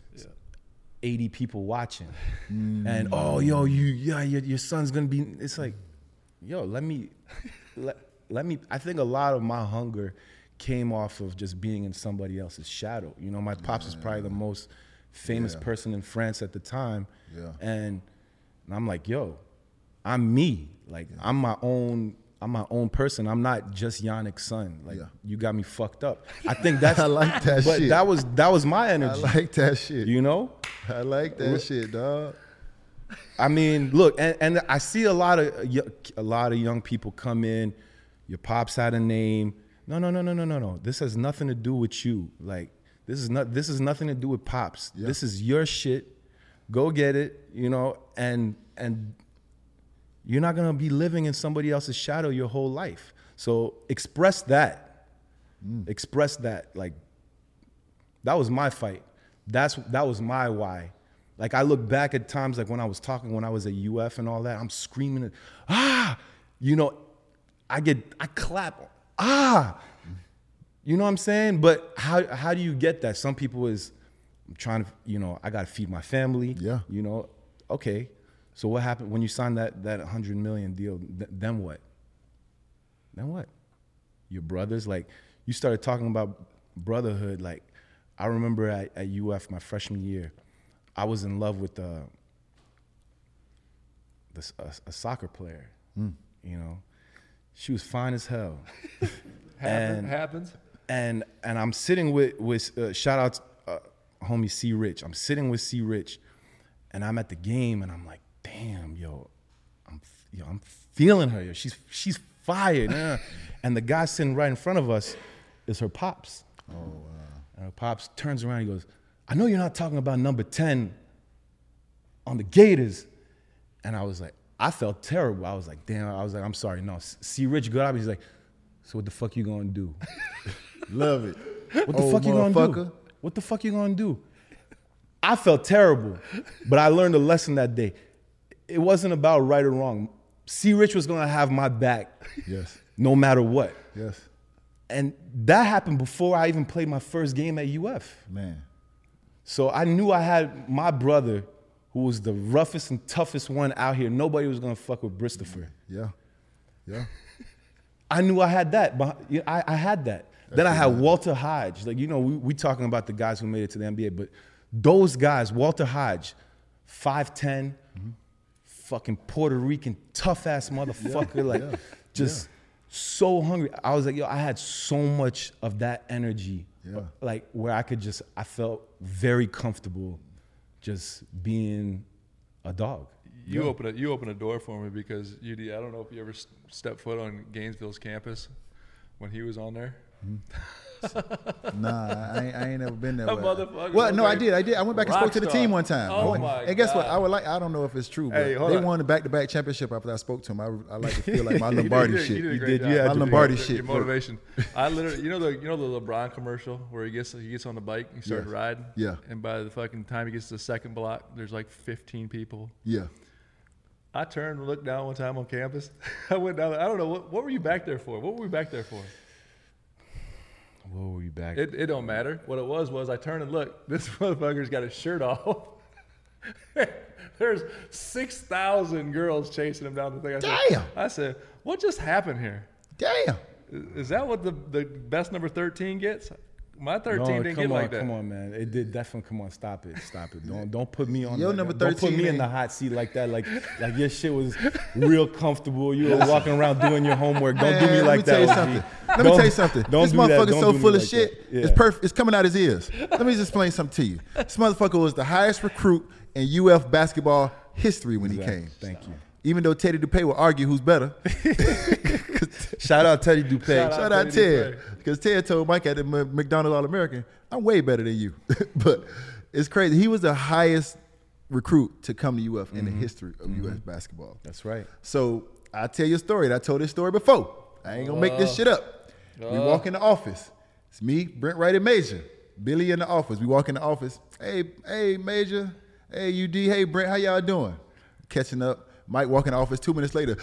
eighty people watching. And, oh, yo, you, yeah, your, your son's gonna be, it's like, yo, let me, let, let me, I think a lot of my hunger came off of just being in somebody else's shadow. You know, my pops was probably the most famous Yeah. person in France at the time. Yeah. And, and I'm like, yo, I'm me. Like, I'm my own, I'm my own person. I'm not just Yannick's son. Like, Yeah. you got me fucked up. I think that's, I like that but shit. that was, that was my I energy. like that shit. You know? I like that shit, dog. I mean, look, and, and I see a lot of a lot of young people come in. Your pops had a name. No, no, no, no, no, no, no. This has nothing to do with you. Like, this is not. This is nothing to do with pops. Yeah. This is your shit. Go get it. You know, and and you're not gonna be living in somebody else's shadow your whole life. So express that. Mm. Express that. Like, that was my fight. That's that was my why. Like I look back at times like when I was talking, when I was at U F and all that, I'm screaming, ah, you know, I get, I clap, ah, you know what I'm saying? But how how do you get that? Some people is, I'm trying to, you know, I got to feed my family. Yeah. You know, okay. So what happened when you signed that that one hundred million deal? Th- then what? Then what? Your brothers, like you started talking about brotherhood. Like I remember at, at U F my freshman year, I was in love with uh, this, a, a soccer player. Mm. You know, she was fine as hell. Happen, and, happens. And and I'm sitting with with uh, shout out uh, homie C Rich. I'm sitting with C Rich, and I'm at the game, and I'm like, damn, yo, I'm yo, I'm feeling her. Yo. She's she's fired. Yeah. And the guy sitting right in front of us is her pops. Oh wow. And her pops turns around. He goes, I know you're not talking about number ten on the Gators. And I was like, I felt terrible. I was like, damn. I was like, I'm sorry. No, C Rich got up. He's like, so what the fuck you gonna do? Love it. What the Old fuck you gonna do? What the fuck you gonna do? I felt terrible, but I learned a lesson that day. It wasn't about right or wrong. C Rich was gonna have my back. Yes. No matter what. Yes. And that happened before I even played my first game at U F. Man. So I knew I had my brother, who was the roughest and toughest one out here. Nobody was gonna fuck with Christopher. Yeah. Yeah. I knew I had that, but I, I had that. That's then I had Walter Hodge. Like, you know, we we talking about the guys who made it to the N B A, but those guys, Walter Hodge, five ten, mm-hmm. fucking Puerto Rican, tough-ass motherfucker, yeah. like yeah. just yeah. so hungry. I was like, yo, I had so much of that energy, yeah. like where I could just, I felt very comfortable just being a dog. You yeah. open a you open a door for me because U D. I don't know if you ever stepped foot on Gainesville's campus when he was on there. Mm-hmm. Nah, I ain't, I ain't never been there. That motherfucker. Well, no, I did. I did. I went back and spoke to the team one time. Oh went, my and guess God. what? I would like. I don't know if it's true, but hey, they on. won the back-to-back championship after I spoke to him. I, I like to feel like my Lombardi you did, shit. You did, a you great did job. you had my to Lombardi do shit. Your motivation. I literally, you know the you know the LeBron commercial where he gets he gets on the bike, he started Yes. riding. Yeah. And by the fucking time he gets to the second block, there's like fifteen people. Yeah. I turned and looked down one time on campus. I went down there. I don't know. What, what were you back there for? What were we back there for? What were we back? It, it don't matter. What it was was I turned and looked. This motherfucker's got his shirt off. There's six thousand girls chasing him down the thing. I said, Damn. I said, what just happened here? Damn. Is, is that what the, the best number thirteen gets? My thirteen no, didn't come get on, like that. Come on, man. It did definitely. Come on, stop it, stop it. Don't don't put me on. Your the, number Don't put thirteen me in ain't- the hot seat like that. Like like your shit was real comfortable. You were walking around doing your homework. Don't do me Man, like let me that. tell you O G. something. Let me Don't- tell you something. Don't This do that. motherfucker's Don't so do me full of like shit. that. It's Yeah. perfect. It's coming out his ears. Let me just explain something to you. This motherfucker was the highest recruit in U F basketball history when Exactly. he came. Thank you. Even though Teddy Dupay will argue who's better. Shout out Teddy Dupay. Shout Shout out out Teddy Ted. Because Ted told Mike at the M- McDonald's All-American, I'm way better than you. But it's crazy. He was the highest recruit to come to U F in the history of U F basketball. That's right. So I tell you a story. And I told this story before. I ain't gonna make this shit up. We Uh. walk in the office. It's me, Brent Wright, and Major. Billy in the office. We walk in the office. Hey, hey, Major. Hey, U D. Hey, Brent. How y'all doing? Catching up. Mike walk in the office. Two minutes later.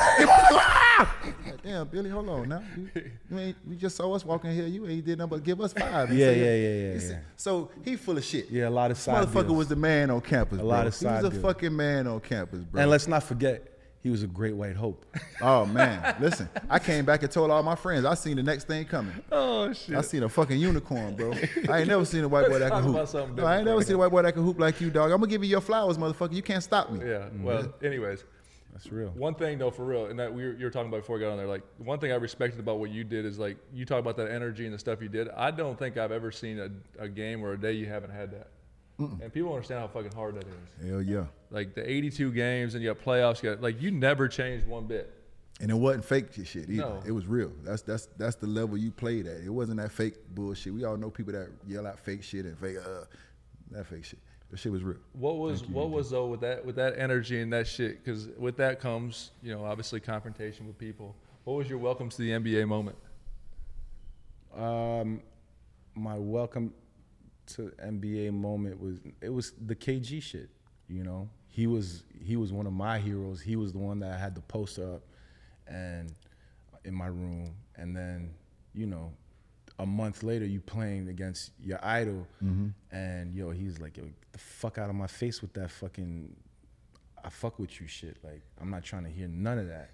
Like, damn, Billy, hold on now. You, you ain't, you just saw us walking here. You ain't did nothing but give us five. He Yeah, said, yeah, yeah, yeah, he said- yeah. So he full of shit. Yeah, a lot of This side motherfucker deals. was the man on campus. A bro. lot of He side was a deals. fucking man on campus, bro. And let's not forget, he was a great white hope. Oh man, listen! I came back and told all my friends I seen the next thing coming. Oh shit. I seen a fucking unicorn, bro. I ain't never seen a white boy that Talk can about hoop. something No, I ain't different, never seen a white boy that can hoop like you, dog. I'm gonna give you your flowers, motherfucker. You can't stop me. Yeah. Well, anyways, That's real. one thing though, for real, and that we were, you were talking about before we got on there, like one thing I respected about what you did is like you talk about that energy and the stuff you did. I don't think I've ever seen a, a game or a day you haven't had that. Mm-mm. And people don't understand how fucking hard that is. Hell yeah. Like the eighty-two games and you got playoffs, you got like you never changed one bit. And it wasn't fake shit either. No. It was real. That's that's that's the level you played at. It wasn't that fake bullshit. We all know people that yell out fake shit and fake uh that fake shit. That shit was real. What was Thank you, what U D. was though with that with that energy and that shit? Because with that comes you know obviously confrontation with people. What was your welcome to the N B A moment? Um, my welcome to N B A moment was it was the K G shit. You know, he was he was one of my heroes. He was the one that I had the poster up and in my room, and then you know, a month later you playing against your idol, mm-hmm. and yo, he's like, yo, get the fuck out of my face with that fucking I fuck with you shit. Like, I'm not trying to hear none of that.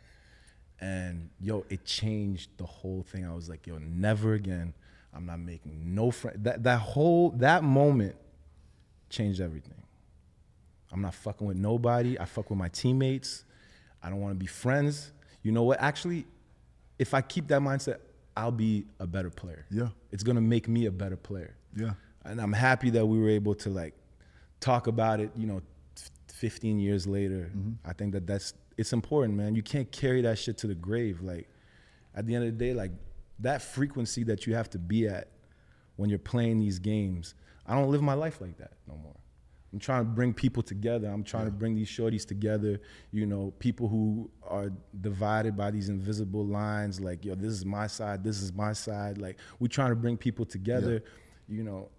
And yo, it changed the whole thing. I was like, yo, never again. I'm not making no friend. That that whole that moment changed everything. I'm not fucking with nobody. I fuck with my teammates. I don't want to be friends. You know what? Actually, if I keep that mindset, I'll be a better player. Yeah. It's gonna make me a better player. Yeah. And I'm happy that we were able to like talk about it, you know, fifteen years later. Mm-hmm. I think that that's, it's important, man. You can't carry that shit to the grave. Like, at the end of the day, like, that frequency that you have to be at when you're playing these games, I don't live my life like that no more. I'm trying to bring people together. I'm trying yeah. to bring these shorties together, you know, people who are divided by these invisible lines, like, yo, this is my side, this is my side. Like, we're trying to bring people together, yeah. you know.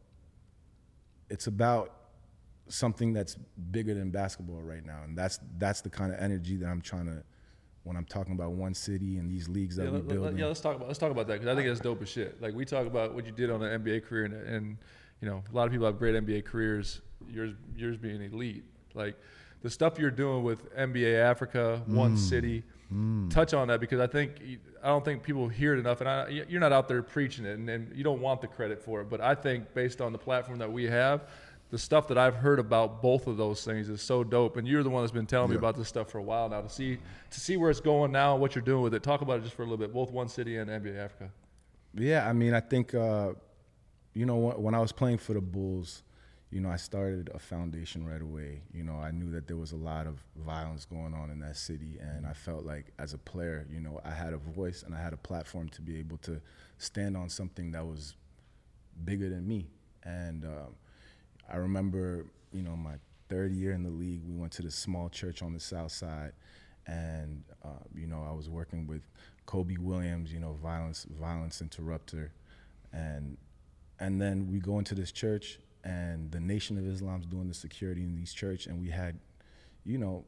It's about something that's bigger than basketball right now, and that's that's the kind of energy that I'm trying to, when I'm talking about One City and these leagues that yeah, we build. Yeah, let's talk about let's talk about that, because I think that's dope as shit. Like, we talk about what you did on an N B A career, and, and you know, a lot of people have great N B A careers. Yours yours being elite. Like, the stuff you're doing with N B A Africa, mm. One City. Mm. Touch on that, because I think I don't think people hear it enough, and I, you're not out there preaching it, and, and you don't want the credit for it. But I think based on the platform that we have, the stuff that I've heard about both of those things is so dope. And you're the one that's been telling yeah. me about this stuff for a while now. To see to see where it's going now, what you're doing with it. Talk about it just for a little bit, both One City and N B A Africa. Yeah, I mean, I think uh, you know, when I was playing for the Bulls, you know, I started a foundation right away. You know, I knew that there was a lot of violence going on in that city, and I felt like as a player, you know, I had a voice and I had a platform to be able to stand on something that was bigger than me. And um, I remember, you know, my third year in the league, we went to this small church on the south side, and uh, you know, I was working with Kobe Williams, you know, violence violence interrupter, and and then we go into this church, and the Nation of Islam's doing the security in these church, and we had, you know,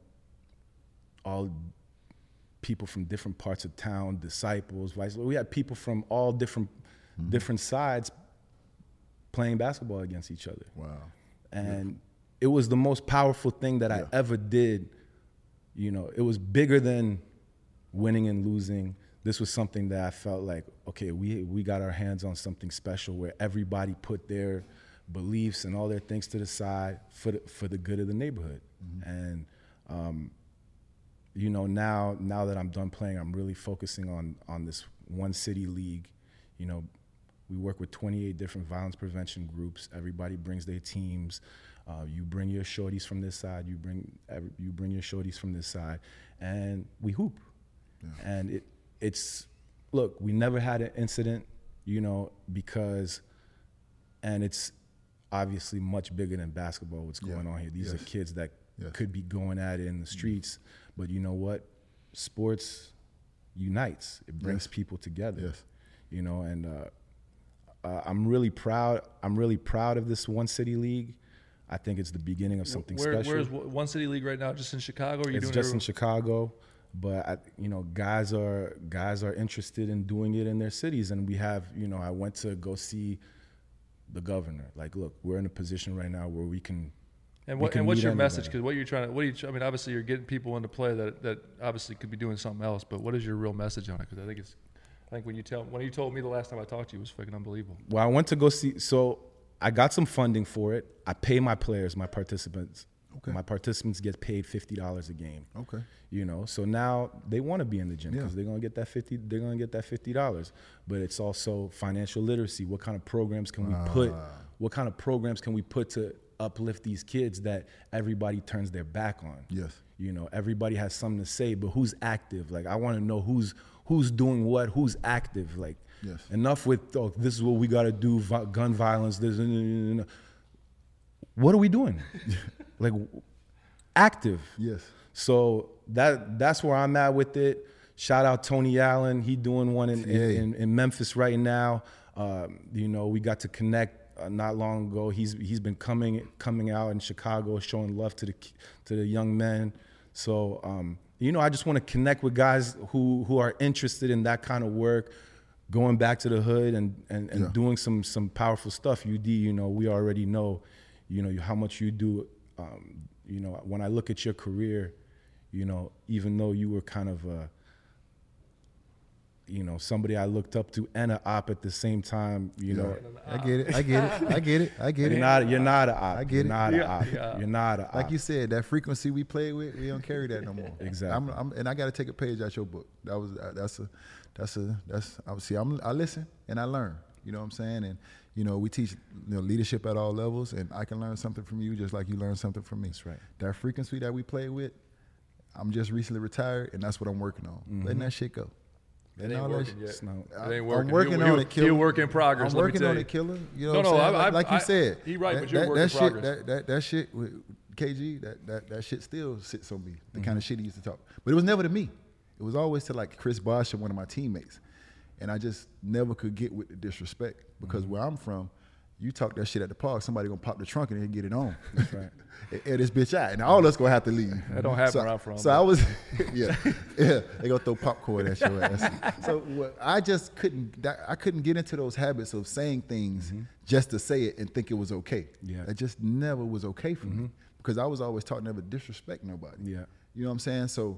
all people from different parts of town, disciples, vice. We had people from all different mm-hmm. different sides playing basketball against each other. Wow. And yeah. it was the most powerful thing that yeah. I ever did. You know, it was bigger than winning and losing. This was something that I felt like, okay, we we got our hands on something special where everybody put their beliefs and all their things to the side for the, for the good of the neighborhood. Mm-hmm. And um, you know, now now that I'm done playing, I'm really focusing on on this One City League. You know, we work with twenty-eight different violence prevention groups. Everybody brings their teams. Uh, you bring your shorties from this side. You bring every, you bring your shorties from this side, and we hoop. Yeah. And it it's look, we never had an incident, you know, because, and it's obviously much bigger than basketball. What's going yeah. on here? These yes. are kids that yes. could be going at it in the streets, mm-hmm. but you know what? Sports unites. It brings yes. people together. Yes. You know, and. Uh, Uh, I'm really proud. I'm really proud of this One City League. I think it's the beginning of something Where, special. Where's One City League right now? Just in Chicago? Or are you it's doing just in Chicago, but I, you know, guys are guys are interested in doing it in their cities, and we have. You know, I went to go see the governor. Like, look, we're in a position right now where we can. And what? And what's your anybody. message? Because what you're trying to, what are you? I mean, obviously you're getting people into play that that obviously could be doing something else. But what is your real message on it? Because I think it's. I think when you tell when you told me the last time I talked to you, it was fucking unbelievable. Well, I went to go see. So I got some funding for it. I pay my players, my participants. Okay. My participants get paid fifty dollars a game. Okay. You know, so now they want to be in the gym because yeah. they're gonna get that fifty. They're gonna get that fifty dollars. But it's also financial literacy. What kind of programs can we uh. put? What kind of programs can we put to uplift these kids that everybody turns their back on? Yes. You know, everybody has something to say, but who's active? Like, I want to know who's. Who's doing what? Who's active? Like, yes. enough with, oh, this is what we got to do, vi- gun violence. This, uh, uh, uh. What are we doing? Like, active. Yes. So that that's where I'm at with it. Shout out Tony Allen. He doing one in, in, in, in Memphis right now. Um, you know, we got to connect uh, not long ago. He's he's been coming coming out in Chicago, showing love to the to the young men. So um, you know, I just want to connect with guys who who are interested in that kind of work, going back to the hood and and, and Yeah. doing some some powerful stuff. U D, you know, we already know, you know, how much you do. Um, you know, when I look at your career, you know, even though you were kind of a you know, somebody I looked up to and a op at the same time, you know. I get it. I get it. I get it. I get You're it. not you're not a op. I get you're it. not a Yeah, op. yeah. You're not a op. Like you said, that frequency we played with, we don't carry that no more. Exactly. I'm, I'm, and I got to take a page out your book. That was that's a that's a that's obviously I'm I listen and I learn. You know what I'm saying? And you know we teach you know leadership at all levels, and I can learn something from you just like you learn something from me. That's right. That frequency that we play with, I'm just recently retired, and that's what I'm working on. Mm-hmm. Letting that shit go. It Letting ain't all that working shit- yet. It's not- It ain't I'm working. working He'll- on he'll- it, killer. He'll work in progress. I'm let me working tell on you. it, killer. You know No, what no, I'm saying? I- I- like you I- said, he right, that, but you're that, working that shit, progress. that, that, that shit with K G, that, that, that shit still sits on me. The Mm-hmm. kind of shit he used to talk. But it was never to me. It was always to like Chris Bosh and one of my teammates. And I just never could get with the disrespect because Mm-hmm. where I'm from, you talk that shit at the park, somebody gonna pop the trunk and then get it on. That's right. Air this bitch out, and all of us gonna have to leave. That don't happen so, where I'm from, So but- I was, yeah, yeah. They gonna throw popcorn at your ass. So what, I just couldn't, that, I couldn't get into those habits of saying things just to say it and think it was okay. Yeah. That just never was okay for me because I was always taught never disrespect nobody. Yeah. You know what I'm saying? So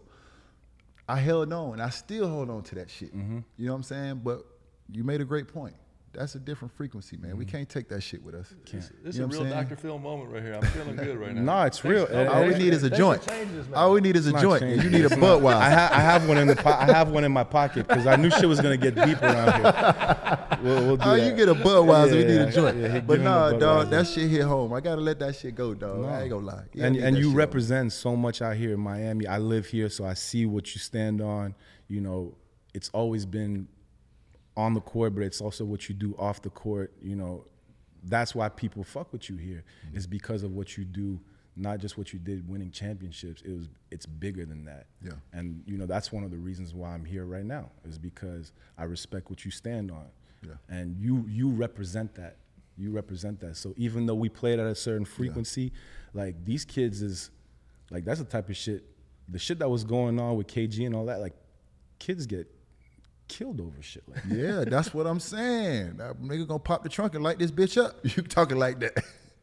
I held on, and I still hold on to that shit. You know what I'm saying? But you made a great point. That's a different frequency, man. We can't take that shit with us. This is You a know what real I'm saying? Doctor Phil moment right here. I'm feeling good right now. No, it's real. Thanks- Uh, All we thanks- need is a thanks joint. for changing this, man. All we need is a It's not joint. changing. And you need a I, Budweiser. ha- I have one in the po- I have one in my pocket because I knew shit was gonna get deep around here. We'll, we'll do Oh, that. you get a Budweiser, we Yeah, need yeah, a joint. yeah, he but give him nah, the dog, Budweiser. that shit hit home. I gotta let that shit go, dog. No. I ain't gonna lie. Yeah, I and need and that you shit represent so much out here in Miami. I live here, so I see what you stand on. You know, it's always been on the court, but it's also what you do off the court. You know, that's why people fuck with you here. Mm-hmm. Is because of what you do, not just what you did winning championships. It was it's bigger than that. Yeah. And you know, that's one of the reasons why I'm here right now is because I respect what you stand on. Yeah. And you you represent that. You represent that. So even though we played at a certain frequency, like these kids is like that's the type of shit. The shit that was going on with K G and all that, like kids get killed over shit like that. Yeah, that's what I'm saying. That nigga gonna pop the trunk and light this bitch up. You talking like that?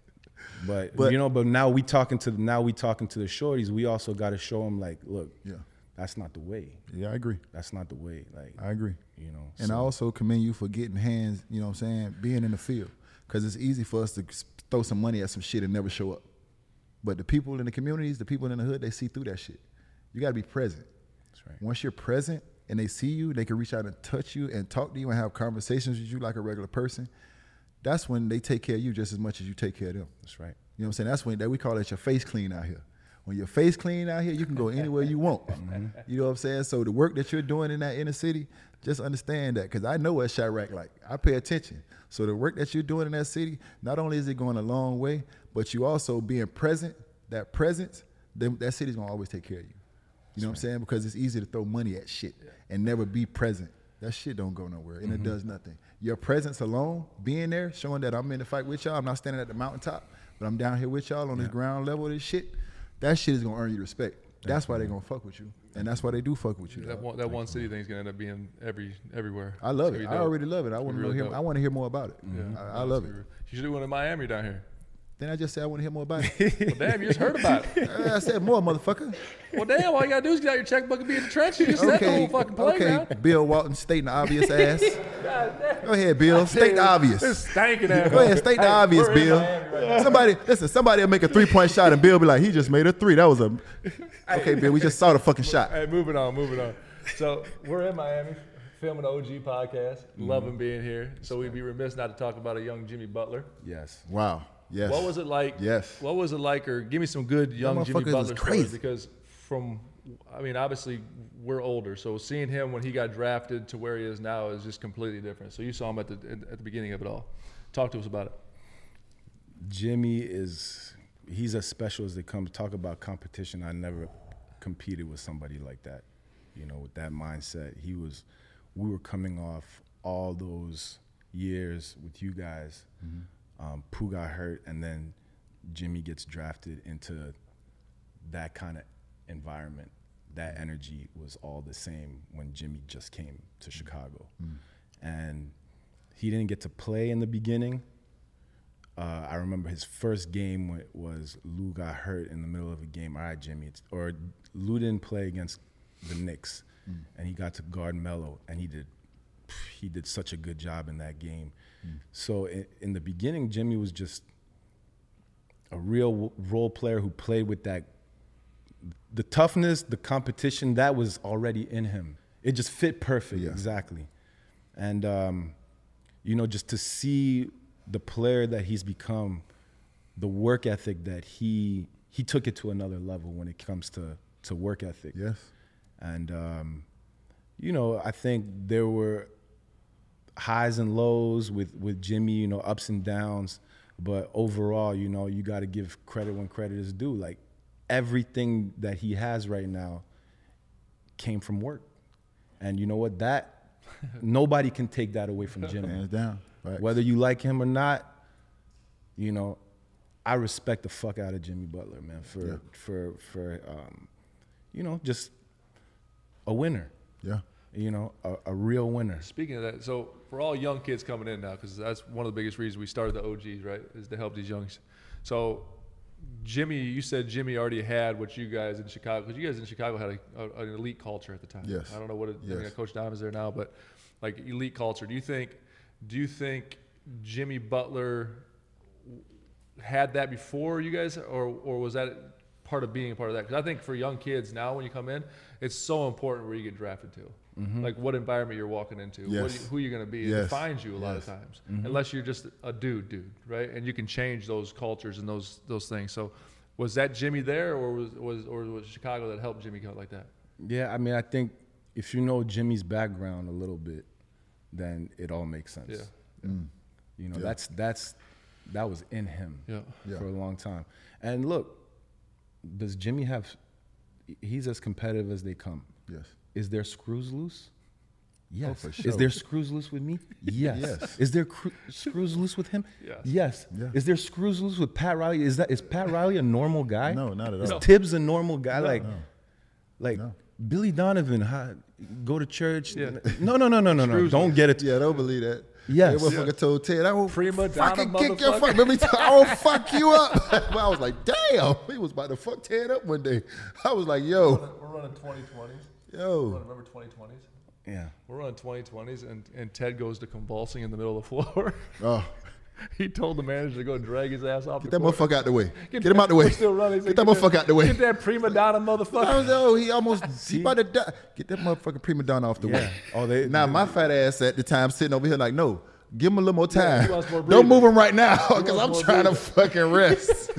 But, But- you know, but now we talking to now we talking to the shorties. We also got to show them like, look, Yeah. that's not the way. Yeah, I agree. That's not the way. Like, I agree. you know. And so- I also commend you for getting hands, you know what I'm saying, being in the field. Because it's easy for us to s- throw some money at some shit and never show up. But the people in the communities, the people in the hood, they see through that shit. You got to be present. That's right. Once you're present and they see you, they can reach out and touch you and talk to you and have conversations with you like a regular person. That's when they take care of you just as much as you take care of them. That's right. You know what I'm saying? That's when that we call it your face clean out here. When your face clean out here, you can go anywhere you want. You know what I'm saying? So the work that you're doing in that inner city, just understand that because I know what Chirac like. I pay attention. So the work that you're doing in that city, not only is it going a long way, but you also being present, that presence, then that city's gonna always take care of you. You know what I'm saying? Because it's easy to throw money at shit and never be present. That shit don't go nowhere and it does nothing. Your presence alone, being there, showing that I'm in the fight with y'all, I'm not standing at the mountaintop, but I'm down here with y'all on this ground level of this shit, that shit is gonna earn you respect. That's why they gonna fuck with you. And that's why they do fuck with you. That dog. one, that one city thing's gonna end up being every everywhere. I love It's it. gonna be I dope. already love it. I want to Really know hear. dope. I want to hear more about it. Yeah. I, I love it. You should do one in Miami down here. Then I just said I want to hear more about it. Well, damn, you just heard about it. I said more, motherfucker. Well, damn, all you gotta do is get out your checkbook and be in the trenches. You just set the whole fucking playground. okay. Bill Walton stating the obvious ass. Go ahead, Bill. State the obvious. It's stinking ass. Go ahead, state the Hey, obvious, we're in Bill. Miami right now. Somebody, listen, somebody will make a three-point shot and Bill be like, he just made a three. That was a, okay, Bill, we just saw the fucking shot. Hey, moving on, moving on. So we're in Miami, filming the O G podcast. Mm-hmm. Loving being here. So we'd be remiss not to talk about a young Jimmy Butler. Yes. Wow. Yes. What was it like? Yes. What was it like? Or give me some good young Jimmy motherfucker was Butler stories, crazy. because from, I mean, obviously we're older, so seeing him when he got drafted to where he is now is just completely different. So you saw him at the at the beginning of it all. Talk to us about it. Jimmy is he's as special as they come. Talk about competition. I never competed with somebody like that. You know, with that mindset. He was we were coming off all those years with you guys. Um, Pooh got hurt, and then Jimmy gets drafted into that kind of environment. That energy was all the same when Jimmy just came to Chicago. Mm. And he didn't get to play in the beginning. Uh, I remember his first game was Lou got hurt in the middle of a game. All right, Jimmy. It's, or Lou didn't play against the Knicks, mm. and he got to guard Melo, and he did he did such a good job in that game. Mm. So in, in the beginning, Jimmy was just a real role player who played with that, the toughness, the competition, that was already in him. It just fit perfect, yeah. exactly. And, um, you know, just to see the player that he's become, the work ethic that he, he took it to another level when it comes to, to work ethic. Yes. And, um, you know, I think there were highs and lows with, with Jimmy, you know, ups and downs. But overall, you know, you got to give credit when credit is due. Like, everything that he has right now came from work. And you know what? That, nobody can take that away from Jimmy. Hands down. Right. Whether you like him or not, you know, I respect the fuck out of Jimmy Butler, man, for, yeah. for, for um, you know, just a winner. Yeah. You know, a, a real winner. Speaking of that, so for all young kids coming in now, because that's one of the biggest reasons we started the O Gs, right, is to help these youngs. So Jimmy, you said Jimmy already had what you guys in Chicago, because you guys in Chicago had a, a, an elite culture at the time. Yes. I don't know what it, yes. I mean, Coach Dom is there now, but like elite culture. Do you think, do you think Jimmy Butler had that before you guys, or or was that part of being a part of that? Because I think for young kids now, when you come in, it's so important where you get drafted to. Mm-hmm. Like what environment you're walking into, yes. what you, who you're going to be. Yes. It defines you a yes. lot of times, mm-hmm. unless you're just a dude, dude, right? And you can change those cultures and those those things. So, was that Jimmy there, or was was or was Chicago that helped Jimmy go like that? Yeah, I mean, I think if you know Jimmy's background a little bit, then it all makes sense. Yeah, mm. you know, yeah. that's that's that was in him yeah. for yeah. a long time. And look, does Jimmy have? He's as competitive as they come. Yes. Is there screws loose? Yes. Oh, for sure. Is there screws loose with me? Yes. Yes. Is there cru- screws loose with him? Yes. Yes. Yeah. Is there screws loose with Pat Riley? Is that is Pat Riley a normal guy? No, not at all. Is Tibbs a normal guy? No. like, No. like No. Billy Donovan? How, go to church? Yeah. No, no, no, no, no, no. Screws Don't loose. get it. Yeah, don't believe that. Yes. That motherfucker Yeah. told Ted, I will Prima fucking donna kick your motherfucker. fuck. Let me tell I will fuck you up. But I was like, damn. He was about to fuck Ted up one day. I was like, yo, We're running twenty twenties. yo. Remember twenty twenties? Yeah. We're running twenty twenties, and, and Ted goes to convulsing in the middle of the floor. Oh, He told the manager to go drag his ass off get the that court. motherfucker out the way. Get, that- him out the way. we're still running. He Get said, that motherfucker out the way. Get that prima donna motherfucker. I was, oh, he almost, he about to die. Get that motherfucking prima donna off the Yeah. way. Oh, they. Now, my fat ass at the time sitting over here like, no, give him a little more Yeah, time. he wants more Don't breathing. move him right now because wants I'm more trying to breathing. fucking rest.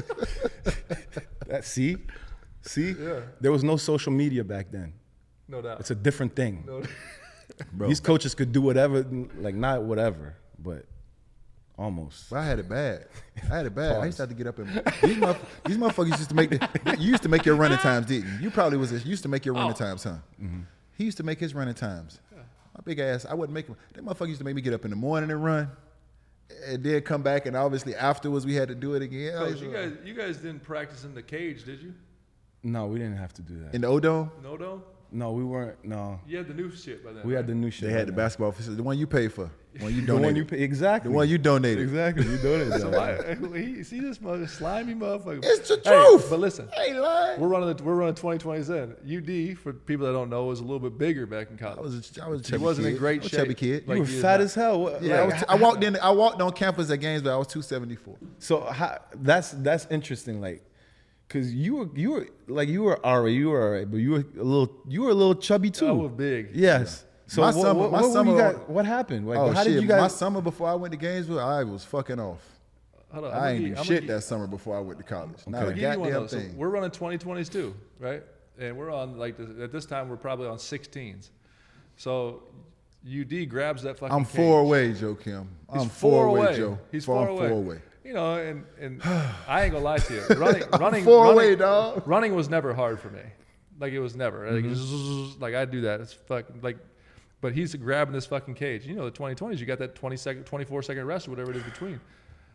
that, see, see. Yeah. There was no social media back then. No doubt. It's a different thing. No, Bro, These coaches could do whatever, like not whatever, but almost. But I had it bad. I had it bad. I Pause. used to have to get up and these, motherf- these motherfuckers used to make the, you used to make your running times, didn't you? You probably was you used to make your running Oh. times, huh? Mm-hmm. He used to make his running times. My big ass, I wouldn't make him. That motherfucker used to make me get up in the morning and run, and then come back, and obviously afterwards we had to do it again. I Coach, was, you uh, guys, you guys didn't practice in the cage, did you? No, we didn't have to do that. in the O-Dome, No, no. No, we weren't. No, You had the new shit by then. we right? had the new shit. they had right the now. basketball facility, the one you paid for, the one you The donated, one you pay, exactly. the one you donated. exactly. You donated. So that. I, he, see this mother slimy motherfucker. It's the Hey, truth. but listen, I ain't lying. we're running the, we're running twenty twenties in. U D, for people that don't know, was a little bit bigger back in college. I was, a, I was a he chubby wasn't kid. in great I was a shape. chubby kid. Like You were he is fat now. as hell. What- Yeah, I, like, was, I walked in. I walked on campus at Gainesville. I was two seventy-four. So how, that's that's interesting. Like, cause you were you were like you were alright, you were alright, but you were a little you were a little chubby too. I was big. Yes. So My what, summer- what, my what, were summer- you guys, what happened? Like, Oh how shit! did you My guys? summer before I went to Gainesville, I was fucking off. Hold on, I I'm ain't gonna do give- I'm shit gonna that summer before I went to college. Not I'll a give you one, goddamn though. So thing. we're running twenty twenties too, right? And we're on like this, at this time we're probably on sixteens. So U D grabs that fucking. I'm cage. four away, Joe Kim. He's I'm four four away. away, Joe. He's four, four I'm away. four away. You know, and and I ain't gonna lie to you. Running, running, four running, away, dog. running was never hard for me. Like it was never. Like, Mm-hmm. zzz, like I do that. It's fucking like. But he's grabbing this fucking cage. You know, the twenty twenties, you got that twenty second, twenty-four second rest or whatever it is between.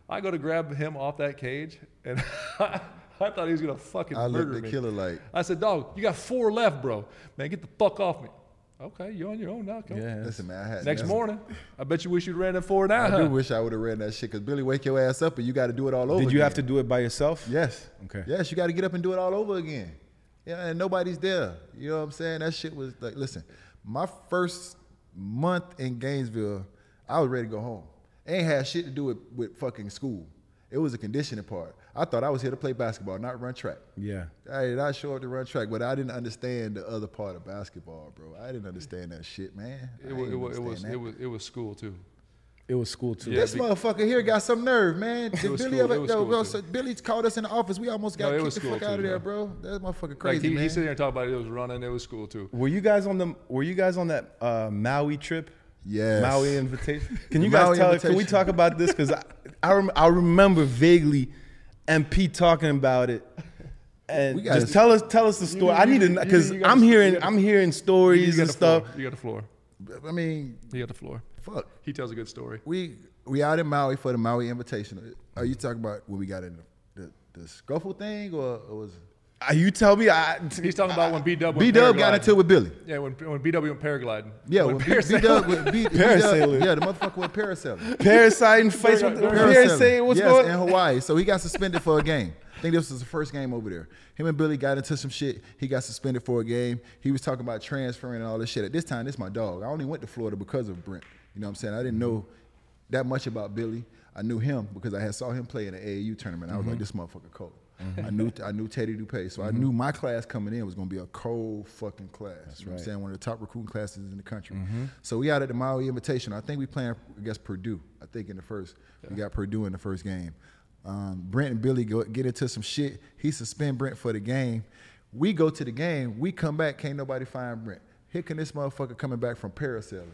I go to grab him off that cage, and I, I thought he was gonna fucking I murder looked me. at Killer like, I said, "Dog, you got four left, bro. Man, get the fuck off me." Okay, you're on your own now. Come. Yeah. listen, man, I had Next never- morning, I bet you wish you'd ran that four now. I huh? do wish I would have ran that shit because Billy wake your ass up and you got to do it all over. Did you have to again. do it by yourself? Yes. Okay. Yes, you got to get up and do it all over again. Yeah, and nobody's there. You know what I'm saying? That shit was like, listen, my first month in Gainesville, I was ready to go home. Ain't had shit to do with, with fucking school. It was a conditioning part. I thought I was here to play basketball, not run track. Yeah. I did not show up to run track, but I didn't understand the other part of basketball, bro. I didn't understand that shit, man. I It was, didn't it, was, it, understand was, that. it was it was school too. It was school too. Yeah. This be- motherfucker here got some nerve, man. Did was Billy school- ever? it was Yo, school, bro, too. so Billy called us in the office. We almost got No, it kicked was the school, fuck out too, of there, bro. bro. That motherfucker Like crazy, he, man. he sitting there and talking about it, it was running. It was school too. Were you guys on the Were you guys on that uh, Maui trip? Yes. Maui invitation. Can you The guys Maui tell? Can we invitation. talk about this? Because I I, rem, I remember vaguely M P talking about it. And We gotta- just tell us tell us the story. I need to you- because you gotta- I'm you hearing gotta- I'm hearing You stories got and the stuff. floor. You got the floor. I mean, You got the floor. fuck. He tells a good story. We we out in Maui for the Maui Invitational. Are you talking about when we got in the the, the scuffle thing, or, or was Uh, you tell me. I He's talking about when B Dub B Dub got into it with Billy? Yeah, when when B W went paragliding. Yeah, when when B Dub with B Parasailing. Yeah, the motherfucker with parasailing. parasiting fights with the parasailing. What's yes, going in Hawaii. So he got suspended for a game. I think this was the first game over there. Him and Billy got into some shit. He got suspended for a game. He was talking about transferring and all this shit. At this time, this my dog. I only went to Florida because of Brent. You know what I'm saying? I didn't know that much about Billy. I knew him because I had saw him play in the A A U tournament. I was like, this motherfucker cold. I knew I knew Teddy Dupay, so I knew my class coming in was gonna be a cold fucking class. That's you know what I'm right. saying? One of the top recruiting classes in the country. So we out at the Maui Invitation. I think we playing against Purdue. I think in the first, we got Purdue in the first game. Um, Brent and Billy go get into some shit. He suspend Brent for the game. We go to the game. We come back. Can't nobody find Brent. Here can this motherfucker coming back from parasailing.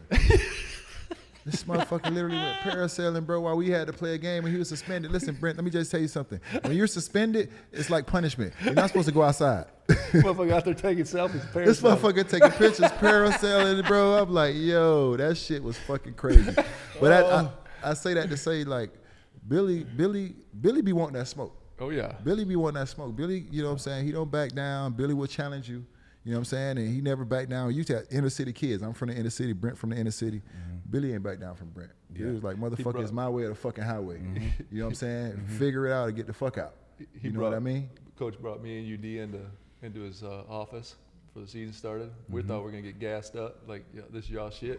This motherfucker literally went parasailing, bro, while we had to play a game and he was suspended. Listen, Brent, let me just tell you something. When you're suspended, it's like punishment. You're not supposed to go outside. Motherfucker out there taking selfies. This motherfucker taking pictures, parasailing, bro. I'm like, yo, that shit was fucking crazy. But I, I, I say that to say, like, Billy, Billy, Billy be wanting that smoke. Oh yeah. Billy be wanting that smoke. Billy, you know what I'm saying? He don't back down. Billy will challenge you. You know what I'm saying? And he never back down. You got inner city kids. I'm from the inner city. Brent from the inner city. Mm-hmm. Billy ain't back down from Brent. He was like, motherfucker, brought- it's my way or the fucking highway. Mm-hmm. You know what I'm saying? Figure it out and get the fuck out. He You know brought, what I mean? Coach brought me and U D into into his uh, office before the season started. We thought we were gonna get gassed up, like yeah, this is y'all shit.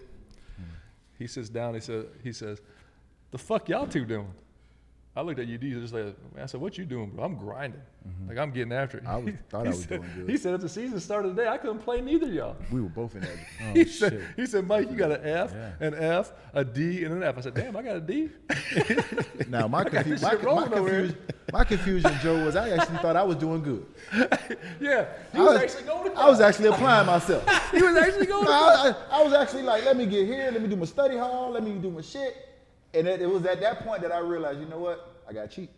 He sits down. He said, he says, "The fuck y'all two doing?" I looked at U D just like, I said, "What you doing, bro? I'm grinding. Like I'm getting after it." I was- thought he I was said, doing good. He said, "If the season started today, I couldn't play neither of y'all." We were both in that. he, shit. said, he said, "Mike, you got an F, Yeah. an F, a D, and an F." I said, "Damn, I got a D." Now my, confu- this my, shit my, rolling over here. confusion, my confusion, Joe, was I actually thought I was doing good. Yeah, he I was, was, actually going to I was actually applying myself. He was actually going to I, I, I was actually like, let me get here, let me do my study hall, let me do my shit. And it, it was at that point that I realized, you know what? I got cheat.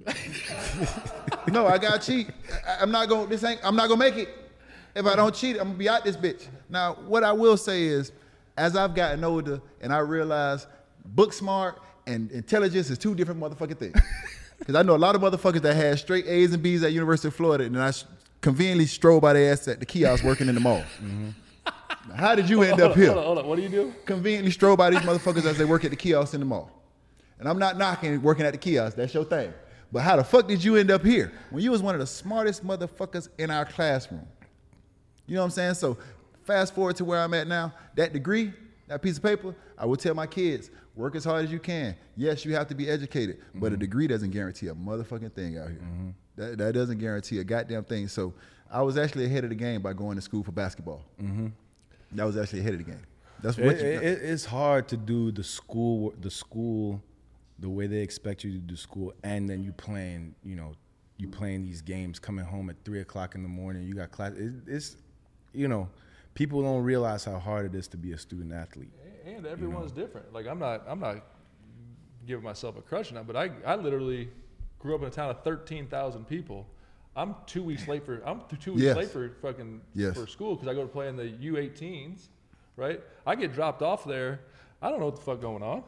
No, I got cheat. I, I'm not gonna. This ain't. I'm not gonna make it. If I don't cheat, I'm gonna be out this bitch. Now, what I will say is, as I've gotten older and I realize book smart and intelligence is two different motherfucking things. Because I know a lot of motherfuckers that had straight A's and B's at University of Florida, and I conveniently stroll by their ass at the kiosk working in the mall. Now, how did you end hold up on, here? Hold on, hold on. What do you do? Conveniently stroll by these motherfuckers as they work at the kiosk in the mall. And I'm not knocking working at the kiosk, that's your thing. But how the fuck did you end up here when you was one of the smartest motherfuckers in our classroom? You know what I'm saying? So fast forward to where I'm at now, that degree, that piece of paper, I will tell my kids, work as hard as you can. Yes, you have to be educated, but a degree doesn't guarantee a motherfucking thing out here. Mm-hmm. That, that doesn't guarantee a goddamn thing. So I was actually ahead of the game by going to school for basketball. Mm-hmm. That was actually ahead of the game. That's what It, you, it, it's hard to do the school, the school, the way they expect you to do school, and then you playing, you know, you playing these games, coming home at three o'clock in the morning. You got class. It, it's, you know, people don't realize how hard it is to be a student athlete. And everyone's different. Like I'm not, I'm not giving myself a crush now, but I, I literally grew up in a town of thirteen thousand people. I'm two weeks late for, I'm two weeks Yes. late for fucking Yes. for school because I go to play in the U eighteens, right? I get dropped off there. I don't know what the fuck going on.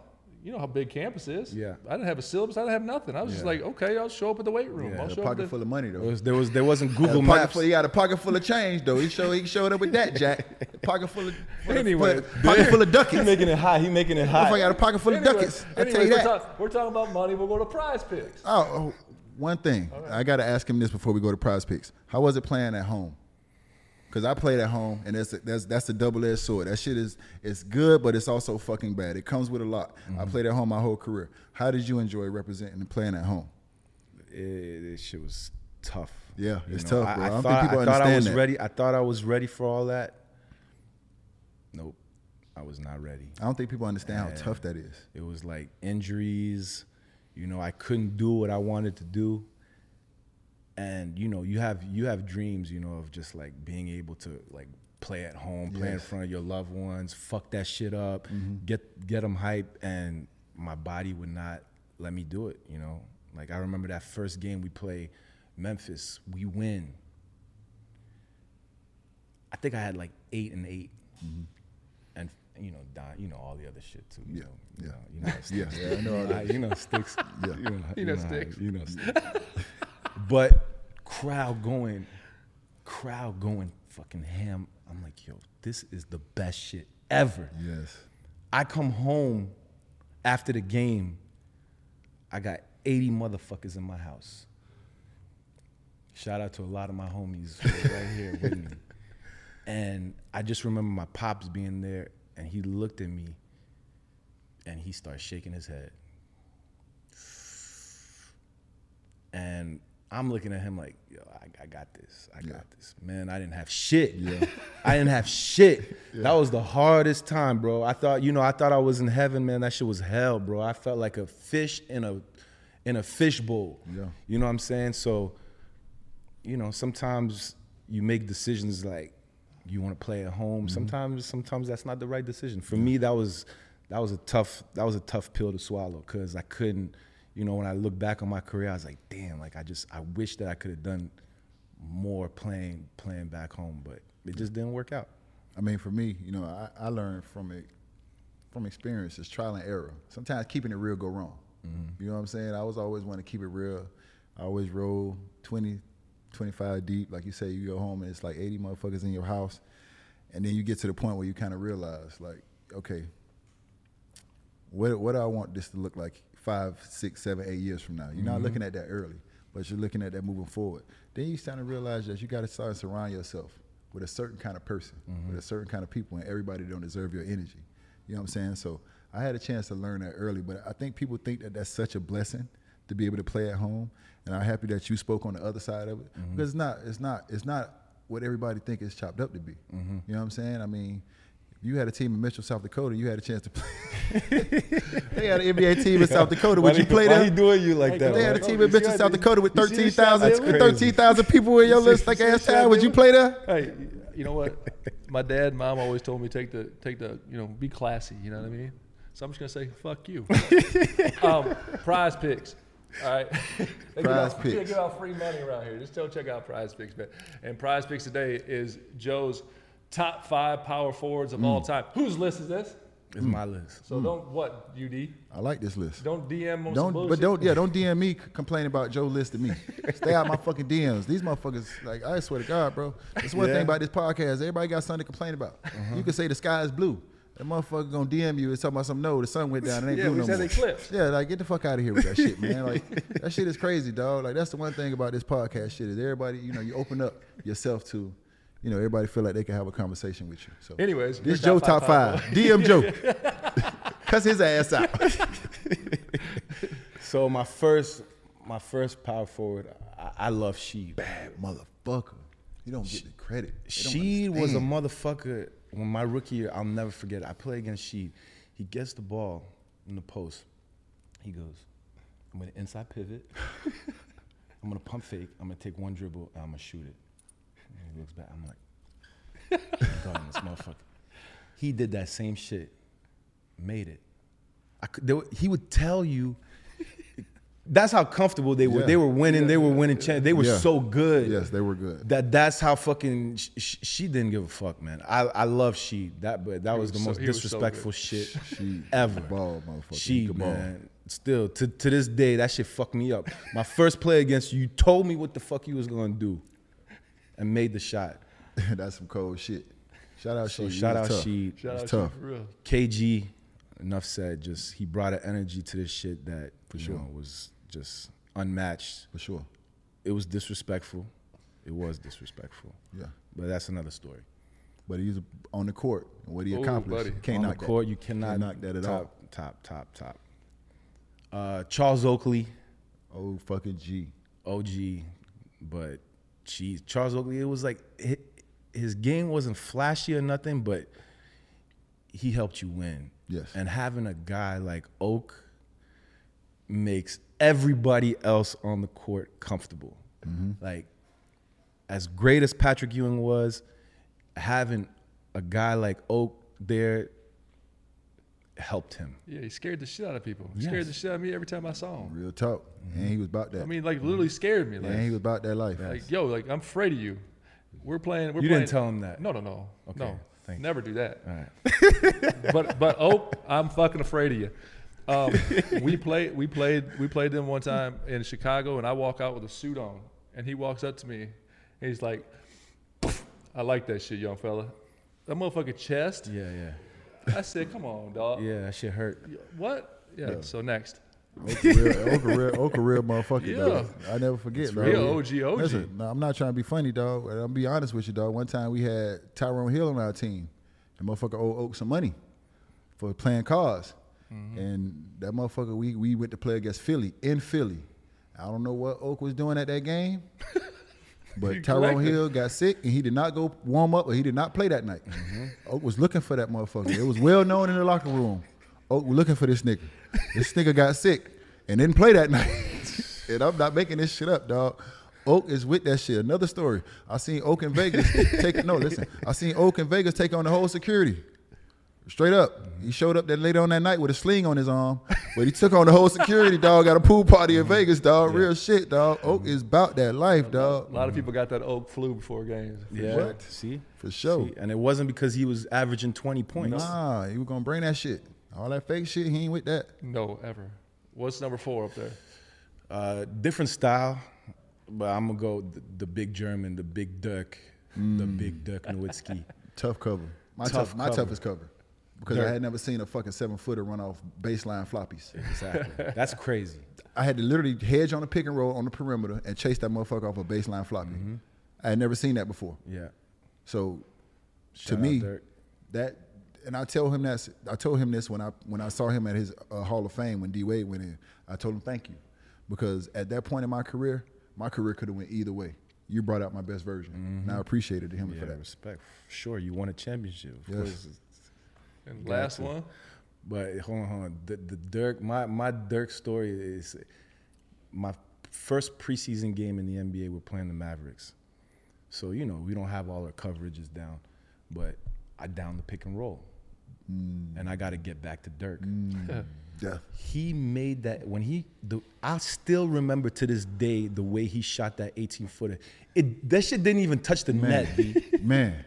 you know how big campus is. Yeah. I didn't have a syllabus. I didn't have nothing. I was just Yeah. like, okay, I'll show up at the weight room. Yeah. I'll A show up pocket at full of money though. There was there was there wasn't He had a Google pocket Maps. full- he had a pocket full of change though. He showed he showed up with that, Jack. Pocket full of full of- Anyway. pocket full of He ducats. making it high. He making it If high. I got a pocket full of Anyway, ducats, I anyway, tell you we're, that. talk- we're talking about money. We'll go to Prize Picks. Oh, oh, one thing. I got to ask him this before we go to Prize Picks. How was it playing at home? Because I played at home, and that's a, that's that's a double-edged sword. That shit is it's good, but it's also fucking bad. It comes with a lot. Mm-hmm. I played at home my whole career. How did you enjoy representing and playing at home? It, this shit was tough. Yeah, You it's know, tough, bro. I don't thought, think people I thought I understand was that. ready. I thought I was ready for all that. Nope, I was not ready. I don't think people understand And how tough that is. It was like injuries. You know, I couldn't do what I wanted to do. And you know, you have you have dreams, you know, of just like being able to like play at home, play in Yes. front of your loved ones, fuck that shit up, Mm-hmm. get get them hype, and my body would not let me do it. You know, like I remember that first game we play, Memphis, we win. I think I had like eight and eight, and you know, Don, you know all the other shit too. You Yeah, know, you yeah. know, you know, how Yeah, sticks. yeah, I know all that. You know, sticks. Yeah. you know, You know how- sticks. You know, sticks. But crowd going, crowd going fucking ham. I'm like, yo, this is the best shit ever. Yes. I come home after the game. I got eighty motherfuckers in my house. Shout out to a lot of my homies who are right here with me. And I just remember my pops being there, and he looked at me, and he started shaking his head. And I'm looking at him like, yo, I, I got this. I Yeah. got this. Man, I didn't have shit. Yeah. I didn't have shit. That was the hardest time, bro. I thought, you know, I thought I was in heaven, man. That shit was hell, bro. I felt like a fish in a in a fish bowl. Yeah. You know what I'm saying? So, you know, sometimes you make decisions like you want to play at home. Sometimes sometimes that's not the right decision. For me, that was that was a tough that was a tough pill to swallow, because I couldn't, you know, when I look back on my career, I was like, damn, like I just I wish that I could have done more playing playing back home, but it just didn't work out. I mean, for me, you know, I, I learned from it, from experience, it's trial and error. Sometimes keeping it real go wrong. Mm-hmm. You know what I'm saying? I was always want to keep it real. I always roll twenty, twenty-five deep. Like you say, you go home and it's like eighty motherfuckers in your house. And then you get to the point where you kind of realize, like, okay, what, what do I want this to look like five, six, seven, eight years from now? You're not looking at that early, but you're looking at that moving forward. Then you start to realize that you got to start to surround yourself with a certain kind of person, with a certain kind of people, and everybody don't deserve your energy. You know what I'm saying? So I had a chance to learn that early, but I think people think that that's such a blessing to be able to play at home. And I'm happy that you spoke on the other side of it, because it's not, it's not, it's not what everybody think it's chopped up to be. You know what I'm saying? I mean, if you had a team in Mitchell, South Dakota, you had a chance to play. They had an N B A team in South Dakota. Would Why you he- play why there? he doing you like Hey, that? They had a man? team You in see Mitchell, how South they- Dakota with you see the thirteen shot thousand they with were? thirteen thousand people in your You see- list like you see the ass shot time. they Would you were? play there? Hey, you know what? My dad and mom always told me take the take the you know be classy. You know what I mean? So I'm just gonna say fuck you. um, Prize Picks. All right. They Prize give out, Picks. They give out free money around here. Just go check out Prize Picks, man. And Prize Picks today is Joe's top five power forwards of all time. Whose list is this? It's my list. So don't what U D? I like this list. Don't D M on some Don't, bullshit. but don't, yeah, don't D M me c- complain about Joe list to me. Stay out my fucking D Ms. These motherfuckers, like, I swear to God, bro. That's one Yeah. thing about this podcast. Everybody got something to complain about. You can say the sky is blue. That motherfucker gonna D M you and talk about something. No, the sun went down. It ain't Yeah, blue we no said more. eclipse. Yeah, like get the fuck out of here with that shit, man. Like that shit is crazy, dog. Like that's the one thing about this podcast shit is everybody, you know, you open up yourself to, you know, everybody feel like they can have a conversation with you. So, Anyways, this your Joe top power five. D M Joe. Cuss his ass out. So my first, my first power forward, I, I love Sheed. Bad motherfucker. You don't get the credit. They don't Sheed was a understand. motherfucker. When my rookie year, I'll never forget it. I play against Sheed. He gets the ball in the post. He goes, I'm gonna inside pivot. I'm gonna pump fake. I'm gonna take one dribble and I'm gonna shoot it. And he looks back. I'm like, I'm guarding this motherfucker. He did that same shit. Made it. I could, there, were- he would tell you that's how comfortable they were. Yeah. They were winning. Yeah. They were winning. Cha- they were Yeah. so good. Yes, they were good. That that's how fucking sh- sh- she didn't give a fuck, man. I I love she that, but that was, was the so- most he was so disrespectful good. shit She ever. ball, motherfucker. He She could ball. man, still to to this day that shit fucked me up. My first play against you, you told me what the fuck you was gonna do, and made the shot. That's some cold shit. Shout out So Sheed. shout He out was tough. Sheed. Shout It's out tough. to you, for real. K G, enough said. Just he brought an energy to this shit that for sure. know, was just unmatched. For sure. It was disrespectful. It was disrespectful. Yeah. But that's another story. But he's on the court and what he Ooh, accomplished. buddy. Can't On knock the court, that. you cannot Can't knock that at top, all. Top, top, top. Uh, Charles Oakley, Oh fucking G. O G, but geez, Charles Oakley. It was like hi- his game wasn't flashy or nothing, but he helped you win. Yes. And having a guy like Oak makes everybody else on the court comfortable. Mm-hmm. Like, as great as Patrick Ewing was, having a guy like Oak there helped him. Yeah, he scared the shit out of people. He Yes. scared the shit out of me every time I saw him. Real talk. And he was about that. I mean, like literally scared me. Like, and he was about that life. like yo, like I'm afraid of you. We're playing. We're You playing. didn't tell him that? No, no, no, Okay, no. thank you. Never do that. All right. but but Oak, I'm fucking afraid of you. Um, we played we played we played them one time in Chicago, and I walk out with a suit on, and he walks up to me, and he's like, "I like that shit, young fella." That motherfucking chest. Yeah, yeah. I said, "Come on, dog." Yeah, that shit hurt. What? Yeah. Yeah. So next, Oka real, Oka real, Oka real motherfucker, Yeah. dog. I never forget, dog. real O G, O G. Listen, no, I'm not trying to be funny, dog. I'll be honest with you, dog. One time we had Tyrone Hill on our team. The motherfucker owed Oak some money for playing cards. Mm-hmm. And that motherfucker, we we went to play against Philly, in Philly. I don't know what Oak was doing at that game. He But Tyrone collected. Hill got sick and he did not go warm up or he did not play that night. Oak was looking for that motherfucker. It was well known in the locker room. Oak was looking for this nigga. This nigga got sick and didn't play that night. And I'm not making this shit up, dog. Oak is with that shit. Another story. I seen Oak in Vegas take no, listen. I seen Oak in Vegas take on the whole security. Straight up. He showed up that later on that night with a sling on his arm. But he took on the whole security, dog. Got a pool party in Vegas, dog. Real shit, dog. Oak is about that life, dog. A lot of people got that Oak flu before games. Yeah. What? See? For sure. See? And it wasn't because he was averaging twenty points. Nah, he was gonna bring that shit. All that fake shit, he ain't with that. No, ever. What's number four up there? Uh, different style, but I'm gonna go the, the big German, the big Dirk, the big Dirk Nowitzki. Tough cover. My Tough tough, my cover. toughest cover. Because Dirk. I had never seen a fucking seven footer run off baseline floppies. Exactly. That's crazy. I had to literally hedge on the pick and roll on the perimeter and chase that motherfucker off a baseline floppy. I had never seen that before. Yeah. So Shout to out me, Dirk. that and I tell him that I told him this when I when I saw him at his uh, Hall of Fame when D Wade went in. I told him thank you because at that point in my career, my career could have went either way. You brought out my best version, and I appreciated him Yeah, for that. respect. Sure, you won a championship. Of Yes. course. And Got last to. one. But hold on, hold on. The, the Dirk, my my Dirk story is my first preseason game in the N B A. We're playing the Mavericks, so you know we don't have all our coverages down, but I down the pick and roll, and I got to get back to Dirk. Yeah. He made that when he. The, I still remember to this day the way he shot that eighteen footer. It that shit didn't even touch the net. B. Man.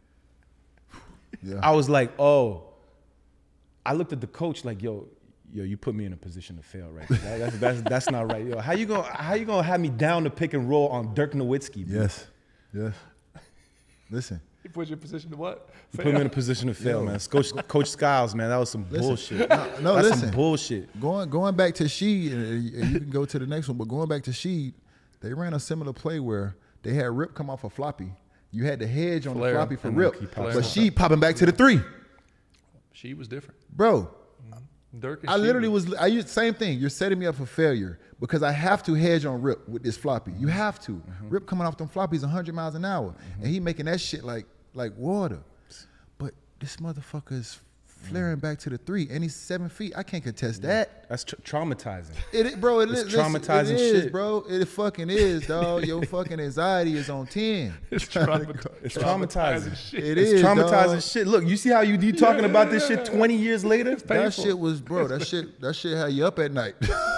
Yeah. I was like, oh. I looked at the coach like, yo, yo, you put me in a position to fail right there. That's, that's, that's not right. Yo, how you gonna how you gonna have me down to pick and roll on Dirk Nowitzki? bro? Yes. Yes. Listen. He put you in position to what? You put me in a position to fail, Yo. man. Coach, Coach Skiles, man, that was some Listen. bullshit. No, no, that's listen. some bullshit. Going going back to Sheed, and and you can go to the next one, but going back to Sheed, they ran a similar play where they had Rip come off a floppy. You had to hedge on Flare. the floppy for And then Rip, keep but popping. Sheed popping back to the three. She was different. Bro, Dirk and I she literally was, I used same thing. You're setting me up for failure because I have to hedge on Rip with this floppy. You have to. Rip coming off them floppies one hundred miles an hour, and he making that shit like like water. But this motherfucker is flaring back to the three, and he's seven feet. I can't contest that. That's tra- traumatizing. It, is- bro, it It's is listen, traumatizing it is, shit. bro. It fucking is, dog. Your fucking anxiety is on ten. It's, trauma- It's traumatizing. shit. It It's is traumatizing dog. shit. Look, you see how you, you talking about this shit twenty years later? That shit was, bro. That shit, that shit had you up at night.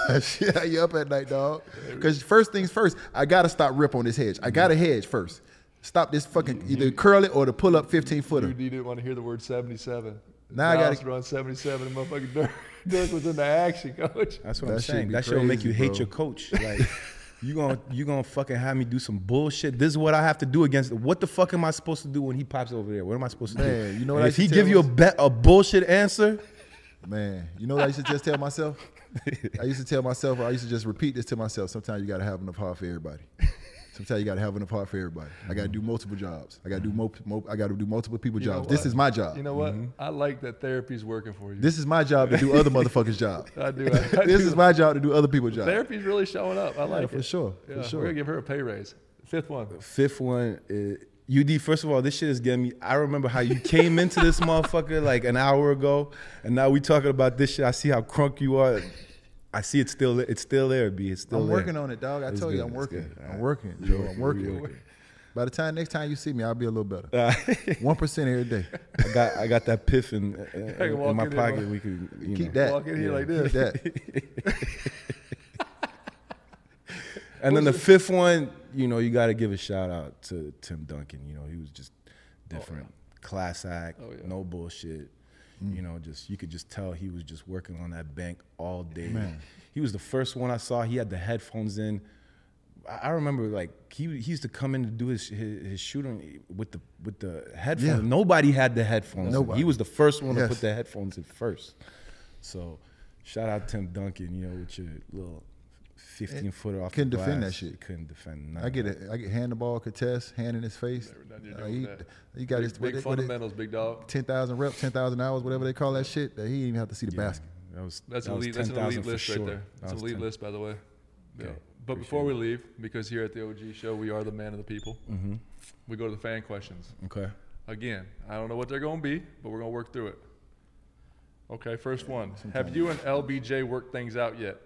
Shit, you up at night, dog? Because first things first, I gotta stop rip on this hedge. I gotta hedge first. Stop this fucking either curl it or to pull up fifteen footer. You didn't want to hear the word seventy-seven. Now I gotta run seventy-seven. And motherfucking Dirk, Dirk was in the action, coach. That's what That I'm shit saying. be That shit will make crazy, you hate bro. your coach. Like you gonna you gonna fucking have me do some bullshit. This is what I have to do against. What the fuck am I supposed to do when he pops over there? What am I supposed to Man, do? you know what And I if he used to give tell you a us? bet a bullshit answer, Man, you know what I used to just tell myself? I used to tell myself, or I used to just repeat this to myself. Sometimes you gotta have enough heart for everybody. Sometimes you gotta have enough heart for everybody. I gotta do multiple jobs. I gotta do mo- mo- I gotta do multiple people's You know jobs. This what? is my job. You know what? I like that therapy's working for you. This is my job to do other motherfuckers' job. I do. I, I This do. is my job to do other people's jobs. Therapy's really showing up. I like it. for sure, Yeah, for sure. We're gonna give her a pay raise. Fifth one. fifth one, uh, U D. First of all, this shit is getting me. I remember how you came into this motherfucker like an hour ago, and now we talking about this shit. I see how crunk you are. I see it's still it's still there, B. It's still I'm there. working on it, dog. I It's told you good, I'm it's working. good. All I'm right. working, You Joe. working, I'm you working. working. By the time next time you see me, I'll be a little better. Uh, One percent every day. I got I got that piff in, in, can walk in my in there, pocket. bro. We could you Keep know. that. Walk in here like Keep this. that. And then the fifth one, you know, you got to give a shout out to Tim Duncan. You know, he was just different, class act, Oh, yeah. no bullshit. You know, just you could just tell he was just working on that bank all day. Man. He was the first one I saw. He had the headphones in. I I remember like he he used to come in to do his his, his shooting with the with the headphones. Yeah. Nobody had the headphones. Nobody. He was the first one to Yes. put the headphones in first. So, shout out Tim Duncan. You know, with your little fifteen footer off. Couldn't the defend glass. that shit. You couldn't defend. None I of get that. it. I get hand the ball, contest, hand in his face. Never done your Uh, job he, with that. he got Big, his big what they- what they- fundamentals, big dog. ten thousand reps, ten thousand hours, whatever they call that shit. That he didn't even have to see the Yeah, basket. That was That's that an was elite. That's an elite 10,000 for list sure. right there. That That's an was elite ten. list, by the way. Yeah. Okay, But appreciate before we it. leave, because here at the O G Show, we are the man of the people. Mm-hmm. We go to the fan questions. Okay. Again, I don't know what they're going to be, but we're going to work through it. Okay, first one. Have you and L B J worked things out yet?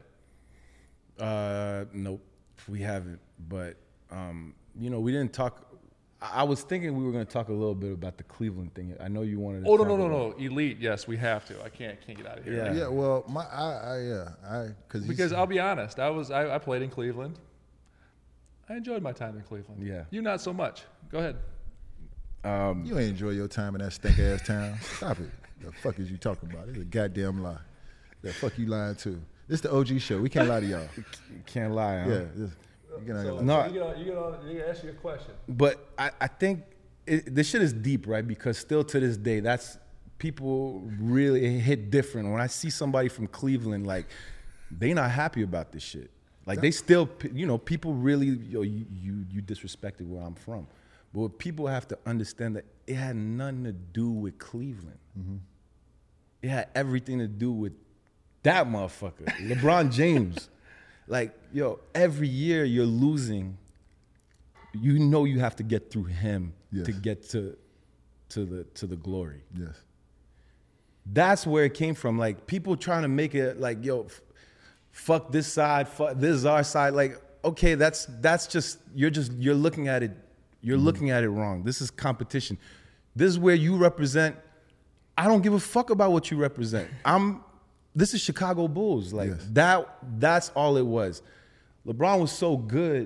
Uh, nope, we haven't. But um, you know, we didn't talk. I I was thinking we were going to talk a little bit about the Cleveland thing. I know you wanted. to Oh, no, talk no, no, about- no. Elite, yes, we have to. I can't can't get out of here. Yeah. Yeah, well, my I, I yeah, I cause Because I'll be honest, I was I, I played in Cleveland. I enjoyed my time in Cleveland. Yeah. You not so much. Go ahead. Um, you ain't enjoy your time in that stink ass town. Stop it. The fuck is you talking about? It's a goddamn lie. The fuck you lying to? This the O G show. We can't lie to y'all. can't lie. Huh? Yeah. This, you cannot So, lie. No. you get on, you get on, you ask you a question. But I, I think it, this shit is deep, right? Because still to this day, that's people really hit different. When I see somebody from Cleveland, like they not happy about this shit. Like they still, you know, people really, yo, you you, you disrespected where I'm from. But what people have to understand that it had nothing to do with Cleveland. Mm-hmm. It had everything to do with that motherfucker, LeBron James. Like, yo, every year you're losing. You know you have to get through him Yes. to get to to the to the glory. Yes. That's where it came from. Like people trying to make it like, yo, f- fuck this side, fuck this is our side. Like, okay, that's that's just you're just you're looking at it, you're Mm-hmm. looking at it wrong. This is competition. This is where you represent. I don't give a fuck about what you represent. I'm this is Chicago Bulls. Like Yes. that that's all it was. LeBron was so good,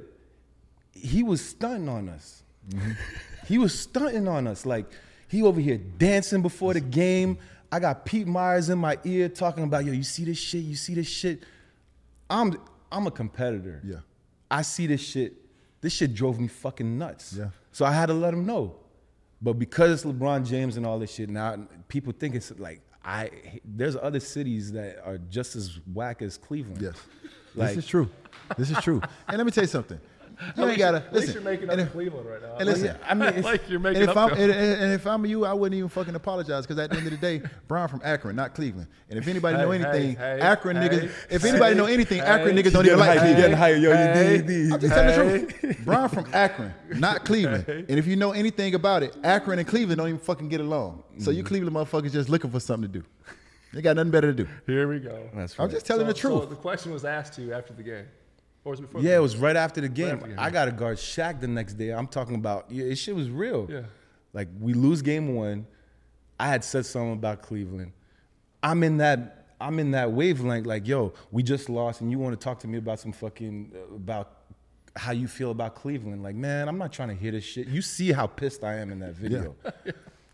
he was stunting on us. Mm-hmm. He was stunting on us. Like he over here dancing before the game. I got Pete Myers in my ear talking about, yo, you see this shit? You see this shit? I'm I'm a competitor. Yeah. I see this shit. This shit drove me fucking nuts. Yeah. So I had to let him know. But because it's LeBron James and all this shit, now people think it's like I there's other cities that are just as whack as Cleveland. Yes. Like- this is true. This is true. And let me tell you something. You ain't gotta At least listen. you're making up and in if, Cleveland right now. and listen, like, I mean, I like you're and making if up. I'm to- and, and- and if I'm you, I wouldn't even fucking apologize because at the end of the day, Brian from Akron, not Cleveland. And if anybody Hey, know hey, anything, hey, Akron hey, niggas. If hey, anybody know anything, Akron hey, niggas don't you even like getting Cleveland. higher, yo, Hey, you D D. I'm just telling the truth. Brian from Akron, not Cleveland. And if you know anything about it, Akron and Cleveland don't even fucking get along. So you Cleveland motherfuckers just looking for something to do. They got nothing better to do. Here we go. That's I'm right. just telling so, the truth. So the question was asked to you after the game, or was it before? Yeah, the it was right after the game. after the game. I got to guard Shaq the next day. I'm talking about, yeah, this shit was real. Yeah. Like, we lose game one. I had said something about Cleveland. I'm in that, I'm in that wavelength. Like, yo, we just lost, and you want to talk to me about some fucking uh, about how you feel about Cleveland? Like, man, I'm not trying to hear this shit. You see how pissed I am in that video. Yeah.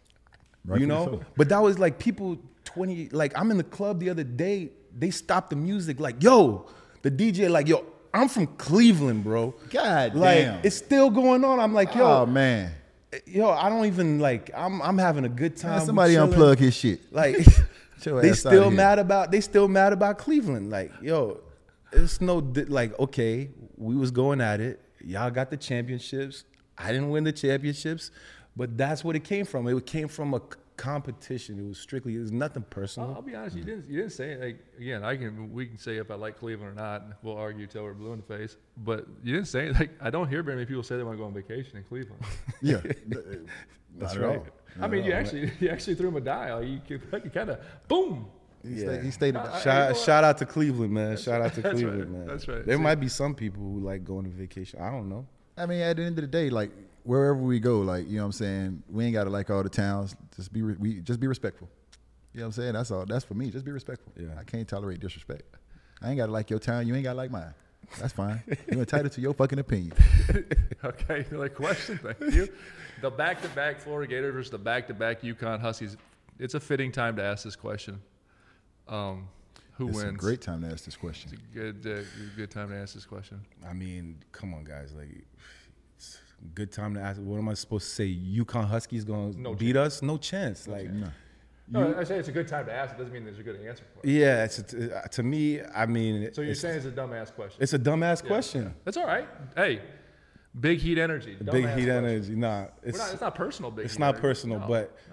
You know? So. But that was like people twenty, like I'm in the club the other day, they stopped the music like, yo, the D J like, yo, I'm from Cleveland, bro. God like, damn. it's still going on. I'm like, yo. Oh, man. Yo, I don't even like, I'm I'm having a good time. Man, somebody chilling. unplug his shit. Like, Your they ass outta still here. mad about, they still mad about Cleveland. Like, yo, it's no, di- like, okay, we was going at it. Y'all got the championships. I didn't win the championships, but that's what it came from. It came from a c- competition. It was strictly, it was nothing personal. I'll, I'll be honest. You didn't. You didn't say it. Like, again. I can. We can say if I like Cleveland or not. We'll argue till we're blue in the face. But you didn't say it. Like, I don't hear very many people say they want to go on vacation in Cleveland. Yeah. That's Not at right. all. I mean, you actually you actually threw him a dial. You, you kind of boom. He, Yeah. stayed, he stayed I- I- Shout, you know shout out to Cleveland, man. Shout out to That's Cleveland, right. man. That's right. There See- might be some people who like going to vacation. I don't know. I mean, at the end of the day, like wherever we go, like you know what I'm saying, we ain't gotta like all the towns. Just be re- we just be respectful. You know what I'm saying? That's all. That's for me. Just be respectful. Yeah. I can't tolerate disrespect. I ain't gotta like your town. You ain't gotta like mine. That's fine. You're entitled to your fucking opinion. Okay, like question. Thank you. The back-to-back Florida Gators versus the back-to-back UConn Huskies. It's a fitting time to ask this question. Um, who It's wins? a great time to ask this question. Good, uh, good time to ask this question. I mean, come on, guys. Like, it's a good time to ask. What am I supposed to say? UConn Huskies going to No beat us? No chance. Like, No. No, I say it's a good time to ask. It doesn't mean there's a good answer for it. yeah. It's a, to me. I mean, So you're it's, saying it's a dumbass question? it's a dumbass Yeah. question. That's all right. Hey, big heat energy. Big dumbass heat question. energy. Nah, We're it's not, it's not personal. Big it's heat not energy. personal, No, but- no.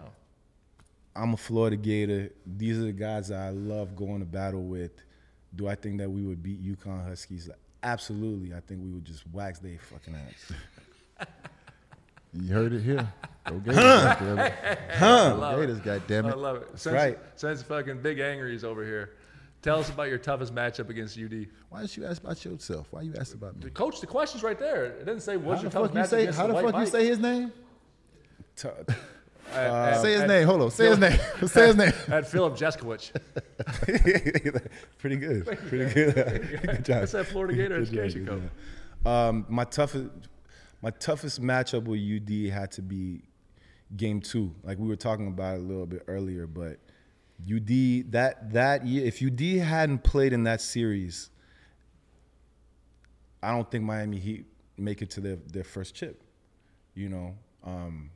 I'm a Florida Gator. These are the guys that I love going to battle with. Do I think that we would beat UConn Huskies? Absolutely. I think we would just wax their fucking ass. You heard it here. Go Gators. goddammit. I Go love Gators, it. goddammit. I love it. Since, right. Since fucking Big Angry's over here, tell us about your toughest matchup against U D. Why did you ask about yourself? Why you ask about me? Coach, the question's right there. It doesn't say How what's the your fuck toughest you matchup say? against How the White fuck you Mike. say his name? T- At- at- Say his at- name. Hold on. Say his name. Say his name. At Philip Jeskowicz. Pretty good. Pretty good. Good job. That's that Florida Gator Good job, education good coach. job. Um, my toughest, my toughest matchup with U D had to be game two. Like we were talking about it a little bit earlier, but U D that that year, if U D hadn't played in that series, I don't think Miami Heat make it to their their first chip. You know. Um,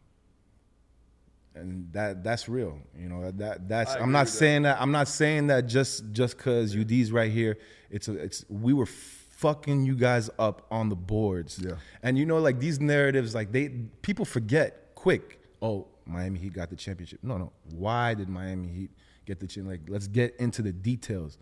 and that that's real, you know. That that's. I I'm agree not with that. saying that. I'm not saying that just just because U D's right here. It's a, it's we were fucking you guys up on the boards. Yeah. And you know, like these narratives, like they people forget quick. Oh, Miami Heat got the championship. No, no. Why did Miami Heat get the chin? Like, let's get into the details.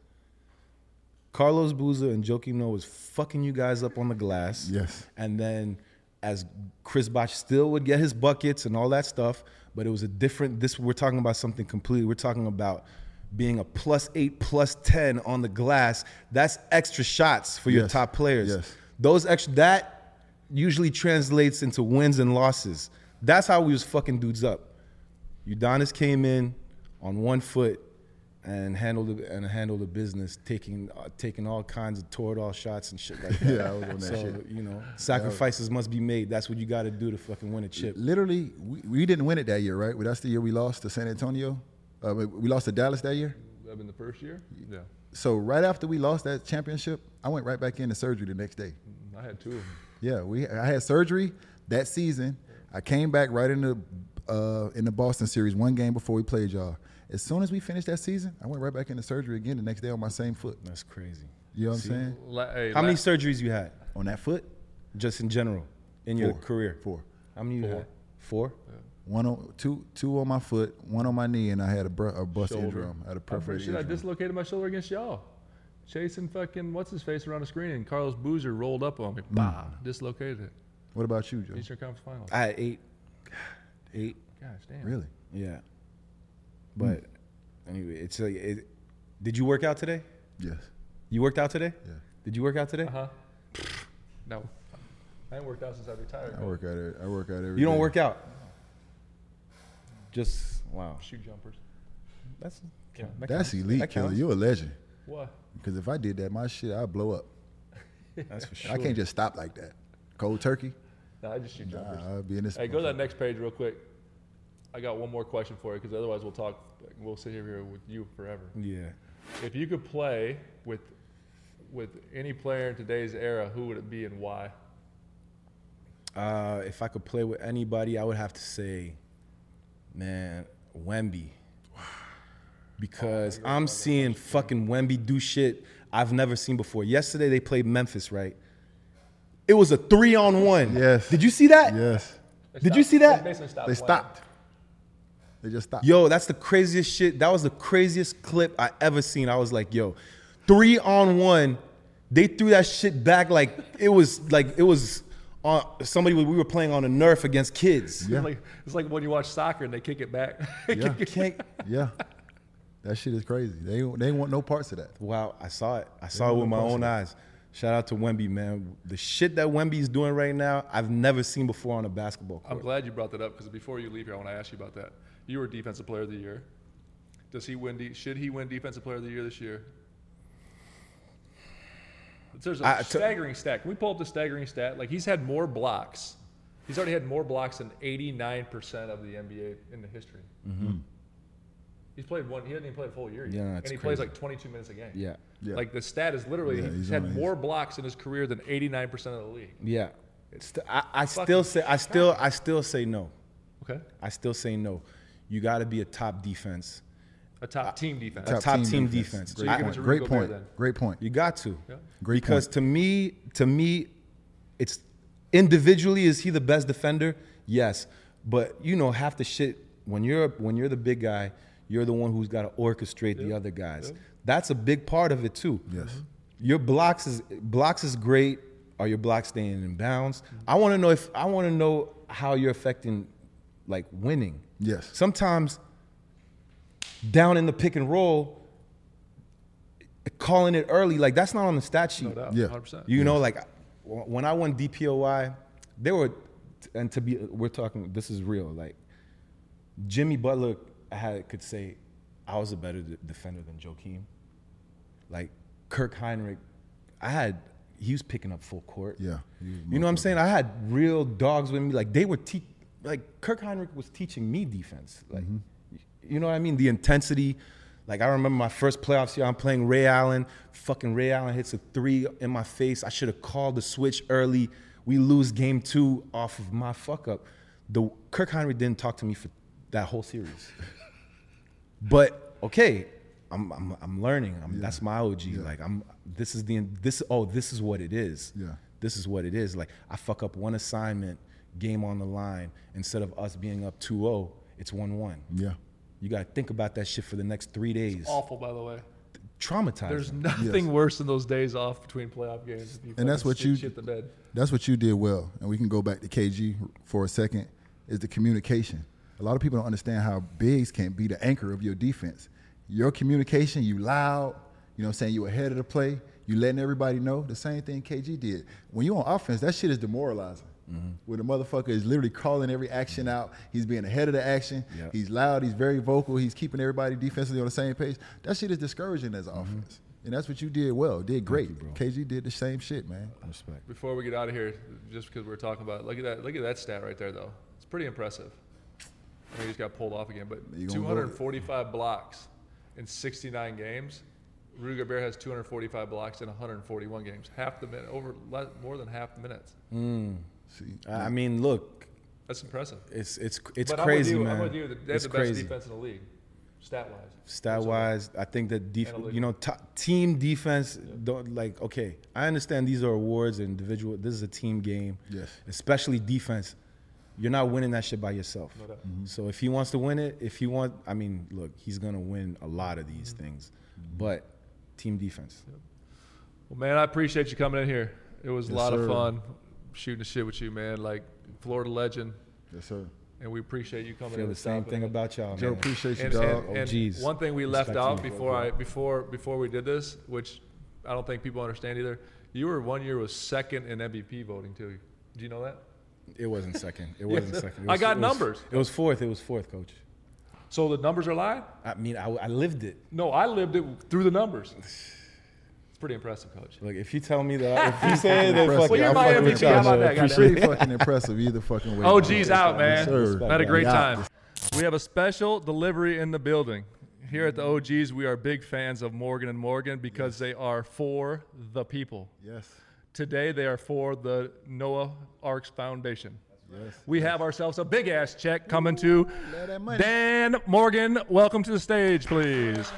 Carlos Boozer and Joakim Noah was fucking you guys up on the glass. Yes. And then as Chris Bosh still would get his buckets and all that stuff, but it was a different, this we're talking about something completely. We're talking about being a plus eight, plus ten on the glass. That's extra shots for your Yes. top players. Yes. Those extra, that usually translates into wins and losses. That's how we was fucking dudes up. Udonis came in on one foot and handled the, and handled the business, taking uh, taking all kinds of Toradol shots and shit like that. Yeah, I was on that so, shit. you know, sacrifices must be made. That's what you got to do to fucking win a chip. Literally, we, we didn't win it that year, right? Well, that's the year we lost to San Antonio. Uh, we we lost to Dallas that year. That been the first year? Yeah. So right after we lost that championship, I went right back into surgery the next day. I had two of them. Yeah, we I had surgery that season. I came back right in the uh, in the Boston series, one game before we played y'all. As soon as we finished that season, I went right back into surgery again the next day on my same foot. That's crazy. You know what See? I'm saying? La- hey, How la- many surgeries you had, On that foot, just in general, in your Four. career? four. How many you Four. had? Four. One on two, two on my foot, one on my knee, and I had a, br- a bust Shoulder. eardrum. I had a I'm pretty perforated sure I eardrum. dislocated my shoulder against y'all. Chasing fucking what's his face around the screen, and Carlos Boozer rolled up on me. Mm. Bah, dislocated it. What about you, Joe? Eastern Conference Finals. I had eight. Eight. Gosh damn. Really? Yeah. But anyway, it's a. It, did you work out today? Yes. You worked out today? Yeah. Did you work out today? Uh huh. No, I ain't worked out since I retired. I work out. Every, I work out every. You don't day. work out. Just wow. Shoe jumpers. That's Yeah. That That's counts. elite, That killer. counts. You're a legend. What? Because if I did that, my shit, I'd blow up. That's for sure. I can't just stop like that. Cold turkey? No, I just shoot jumpers. Nah, I'll be in this. Hey, go to that next page real quick. I got one more question for you because otherwise we'll talk. We'll sit here with you forever. Yeah. If you could play with with any player in today's era, who would it be and why? Uh, if I could play with anybody, I would have to say, man, Wemby. Because I'm seeing fucking Wemby do shit I've never seen before. Yesterday they played Memphis, right? It was a three on one. Yes. Did you see that? Yes. They Did you stopped- see that? They, basically stopped They playing. stopped. They just stopped. Yo, that's the craziest shit. That was the craziest clip I ever seen. I was like, yo, three on one. They threw that shit back like it was like it was on somebody we were playing on a Nerf against kids. Yeah. It's like, it's like when you watch soccer and they kick it back. Yeah. Can't, Yeah. That shit is crazy. They they ain't want no parts of that. wow, I saw it. I saw it with my own eyes. Shout out to Wemby, man. The shit that Wemby's doing right now, I've never seen before on a basketball court. I'm glad you brought that up because before you leave here, I want to ask you about that. You were Defensive Player of the Year. Does he win? De- should he win Defensive Player of the Year this year? There's a I- to- staggering stat. Can we pull up the staggering stat? Like he's had more blocks. He's already had more blocks than eighty-nine percent of the N B A in the history. Mm-hmm. He's played one. He hasn't even played a full year yet, Yeah, and that's he plays crazy. like twenty-two minutes a game. Yeah, Yeah. Like the stat is literally Yeah, he's, he's had on- more blocks in his career than eighty-nine percent of the league. yeah. St- I, I fucking still say, I still, I still say no. Okay, I still say no. You got to be a top defense. a top team defense. A top team defense. So you I- give it to Great Rudy Gobert point. then. Great point. You got to. Yeah. Great because point. to me, to me, it's individually, is he the best defender? Yes. But you know, half the shit when you're when you're the big guy, you're the one who's got to orchestrate the Yeah. other guys. Yeah. That's a big part of it too. Yes. Your blocks is blocks is great. Are your blocks staying in bounds? I want to know if I want to know how you're affecting like winning. Yes. Sometimes down in the pick and roll, calling it early, like that's not on the stat sheet. No doubt. Yeah. one hundred percent. You know, like when I won D P O Y, they were, and to be, we're talking, this is real. Like Jimmy Butler had could say, I was a better de- defender than Joakim. Like Kirk Heinrich, I had, he was picking up full court. Yeah. He was You know what I'm saying? I had real dogs with me. Like they were, te- like Kirk Heinrich was teaching me defense. Like, you know what I mean? The intensity. Like I remember my first playoffs year, I'm playing Ray Allen. Fucking Ray Allen hits a three in my face. I should have called the switch early. We lose game two off of my fuck up. The Kirk Heinrich didn't talk to me for that whole series. But okay, I'm I'm, I'm learning. I'm, Yeah. That's my O G. Yeah. Like I'm. This is the this. Oh, this is what it is. Yeah. This is what it is. Like I fuck up one assignment, game on the line. Instead of us being up two oh, it's one one. Yeah. You got to think about that shit for the next three days. Awful, by the way. Traumatizing. There's nothing Yes. worse than those days off between playoff games. If you And that's fucking what shit- you- shit the bed. That's what you did well. And we can go back to K G for a second, is the communication. A lot of people don't understand how bigs can be the anchor of your defense. Your communication, you loud, you know what I'm saying, you ahead of the play, you letting everybody know. The same thing K G did. When you on offense, that shit is demoralizing. Mm-hmm. Where the motherfucker is literally calling every action out. He's being ahead of the action. Yep. He's loud. He's very vocal. He's keeping everybody defensively on the same page. That shit is discouraging as an offense. And that's what you did well. Did great. you, bro. K G did the same shit, man. Respect. Before we get out of here, just because we're talking about, look at that, look at that stat right there, though. It's pretty impressive. I know he just got pulled off again, but You gonna two go- hundred forty-five blocks in sixty-nine games. Rudy Gobert has two hundred forty-five blocks in one hundred forty-one games. Half the minute, over le- more than half the minutes. See, I mean, look, That's impressive. it's it's it's but crazy, I'm with you, man. I'm with you. They have It's the crazy. best defense in the league, stat wise. Stat wise, I think that def- Analytic. you know t- team defense don't like. Okay, I understand these are awards and individual. This is a team game. Yes. Especially defense. You're not winning that shit by yourself. No doubt. So if he wants to win it, if he want, I mean, look, he's gonna win a lot of these Mm-hmm. things, but team defense. Well, man, I appreciate you coming in here. It was a Yes, lot sir. of fun shooting the shit with you, man. Like Florida legend, Yes, sir. and we appreciate you coming Feel in. the and same stopping thing in. about y'all, Joe, man. appreciate you, And, dog. and, Oh, and geez. one thing we left Respect out to you. before I before before we did this, which I don't think people understand either. You were one year was second in M V P voting too. Do you know that? It wasn't second. It wasn't second. It I was- got it was- numbers. It was fourth. It was fourth, coach. So the numbers are lying? I mean, I, I lived it. No, I lived it through the numbers. It's pretty impressive, Coach. Look, if you tell me that, if you say that, Impressive. fuck Well, it, you're I'm my fucking M V P. with How y'all. about that, Appreciate goddamn? it. Pretty fucking impressive either fucking way. O G's out, man. Sir. Had a great Yeah. time. We have a special delivery in the building. Here at the O Gs, we are big fans of Morgan and Morgan because they are for the people. Yes. Today, they are for the Noah Arks Foundation. Yes. We have ourselves a big ass check coming to Love that money. Dan Morgan. Welcome to the stage, please.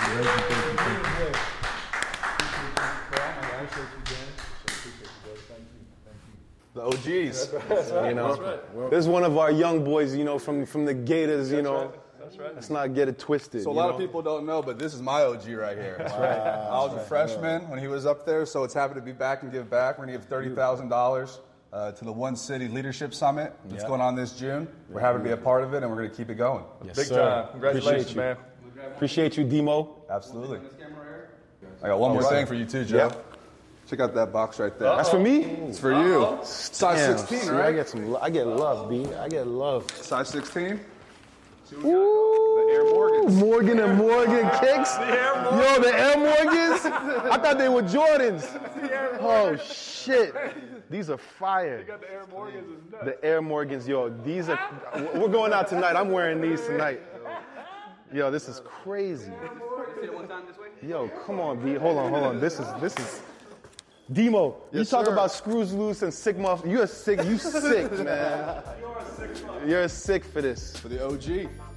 The O Gs. You know, this is one of our young boys. You know, from from the Gators. You know, That's right. let's not get it twisted. So a you lot know? of people don't know, but this is my O G right here. That's right. I was a freshman when he was up there, so it's happy to be back and give back. We're going to give thirty thousand dollars uh, to the One City Leadership Summit that's Yep. going on this June. We're happy to be a part of it, and we're going to keep it going. Yes, Big sir. time. Congratulations, Appreciate man. you. Appreciate you, Demo. Absolutely. I got one more thing for you too, Joe. Yeah. Check out that box right there. That's for me. It's for you. Size Damn, sixteen, see, right? I get some. I get love, B. I get love. Size sixteen. Ooh, The Air Morgans. Morgan and Morgan kicks. Yo, the Air Morgans. I thought they were Jordans. Oh shit, these are fire. The Air Morgans is nuts. The Air Morgans, yo, these are. We're going out tonight. I'm wearing these tonight. Yo, this is crazy. Yo, come on, B. Hold on, hold on. This is this is. Demo, you Yes, talk sir. about screws loose and sick muff. You're sick. You sick, man. You're sick for this. For the O G.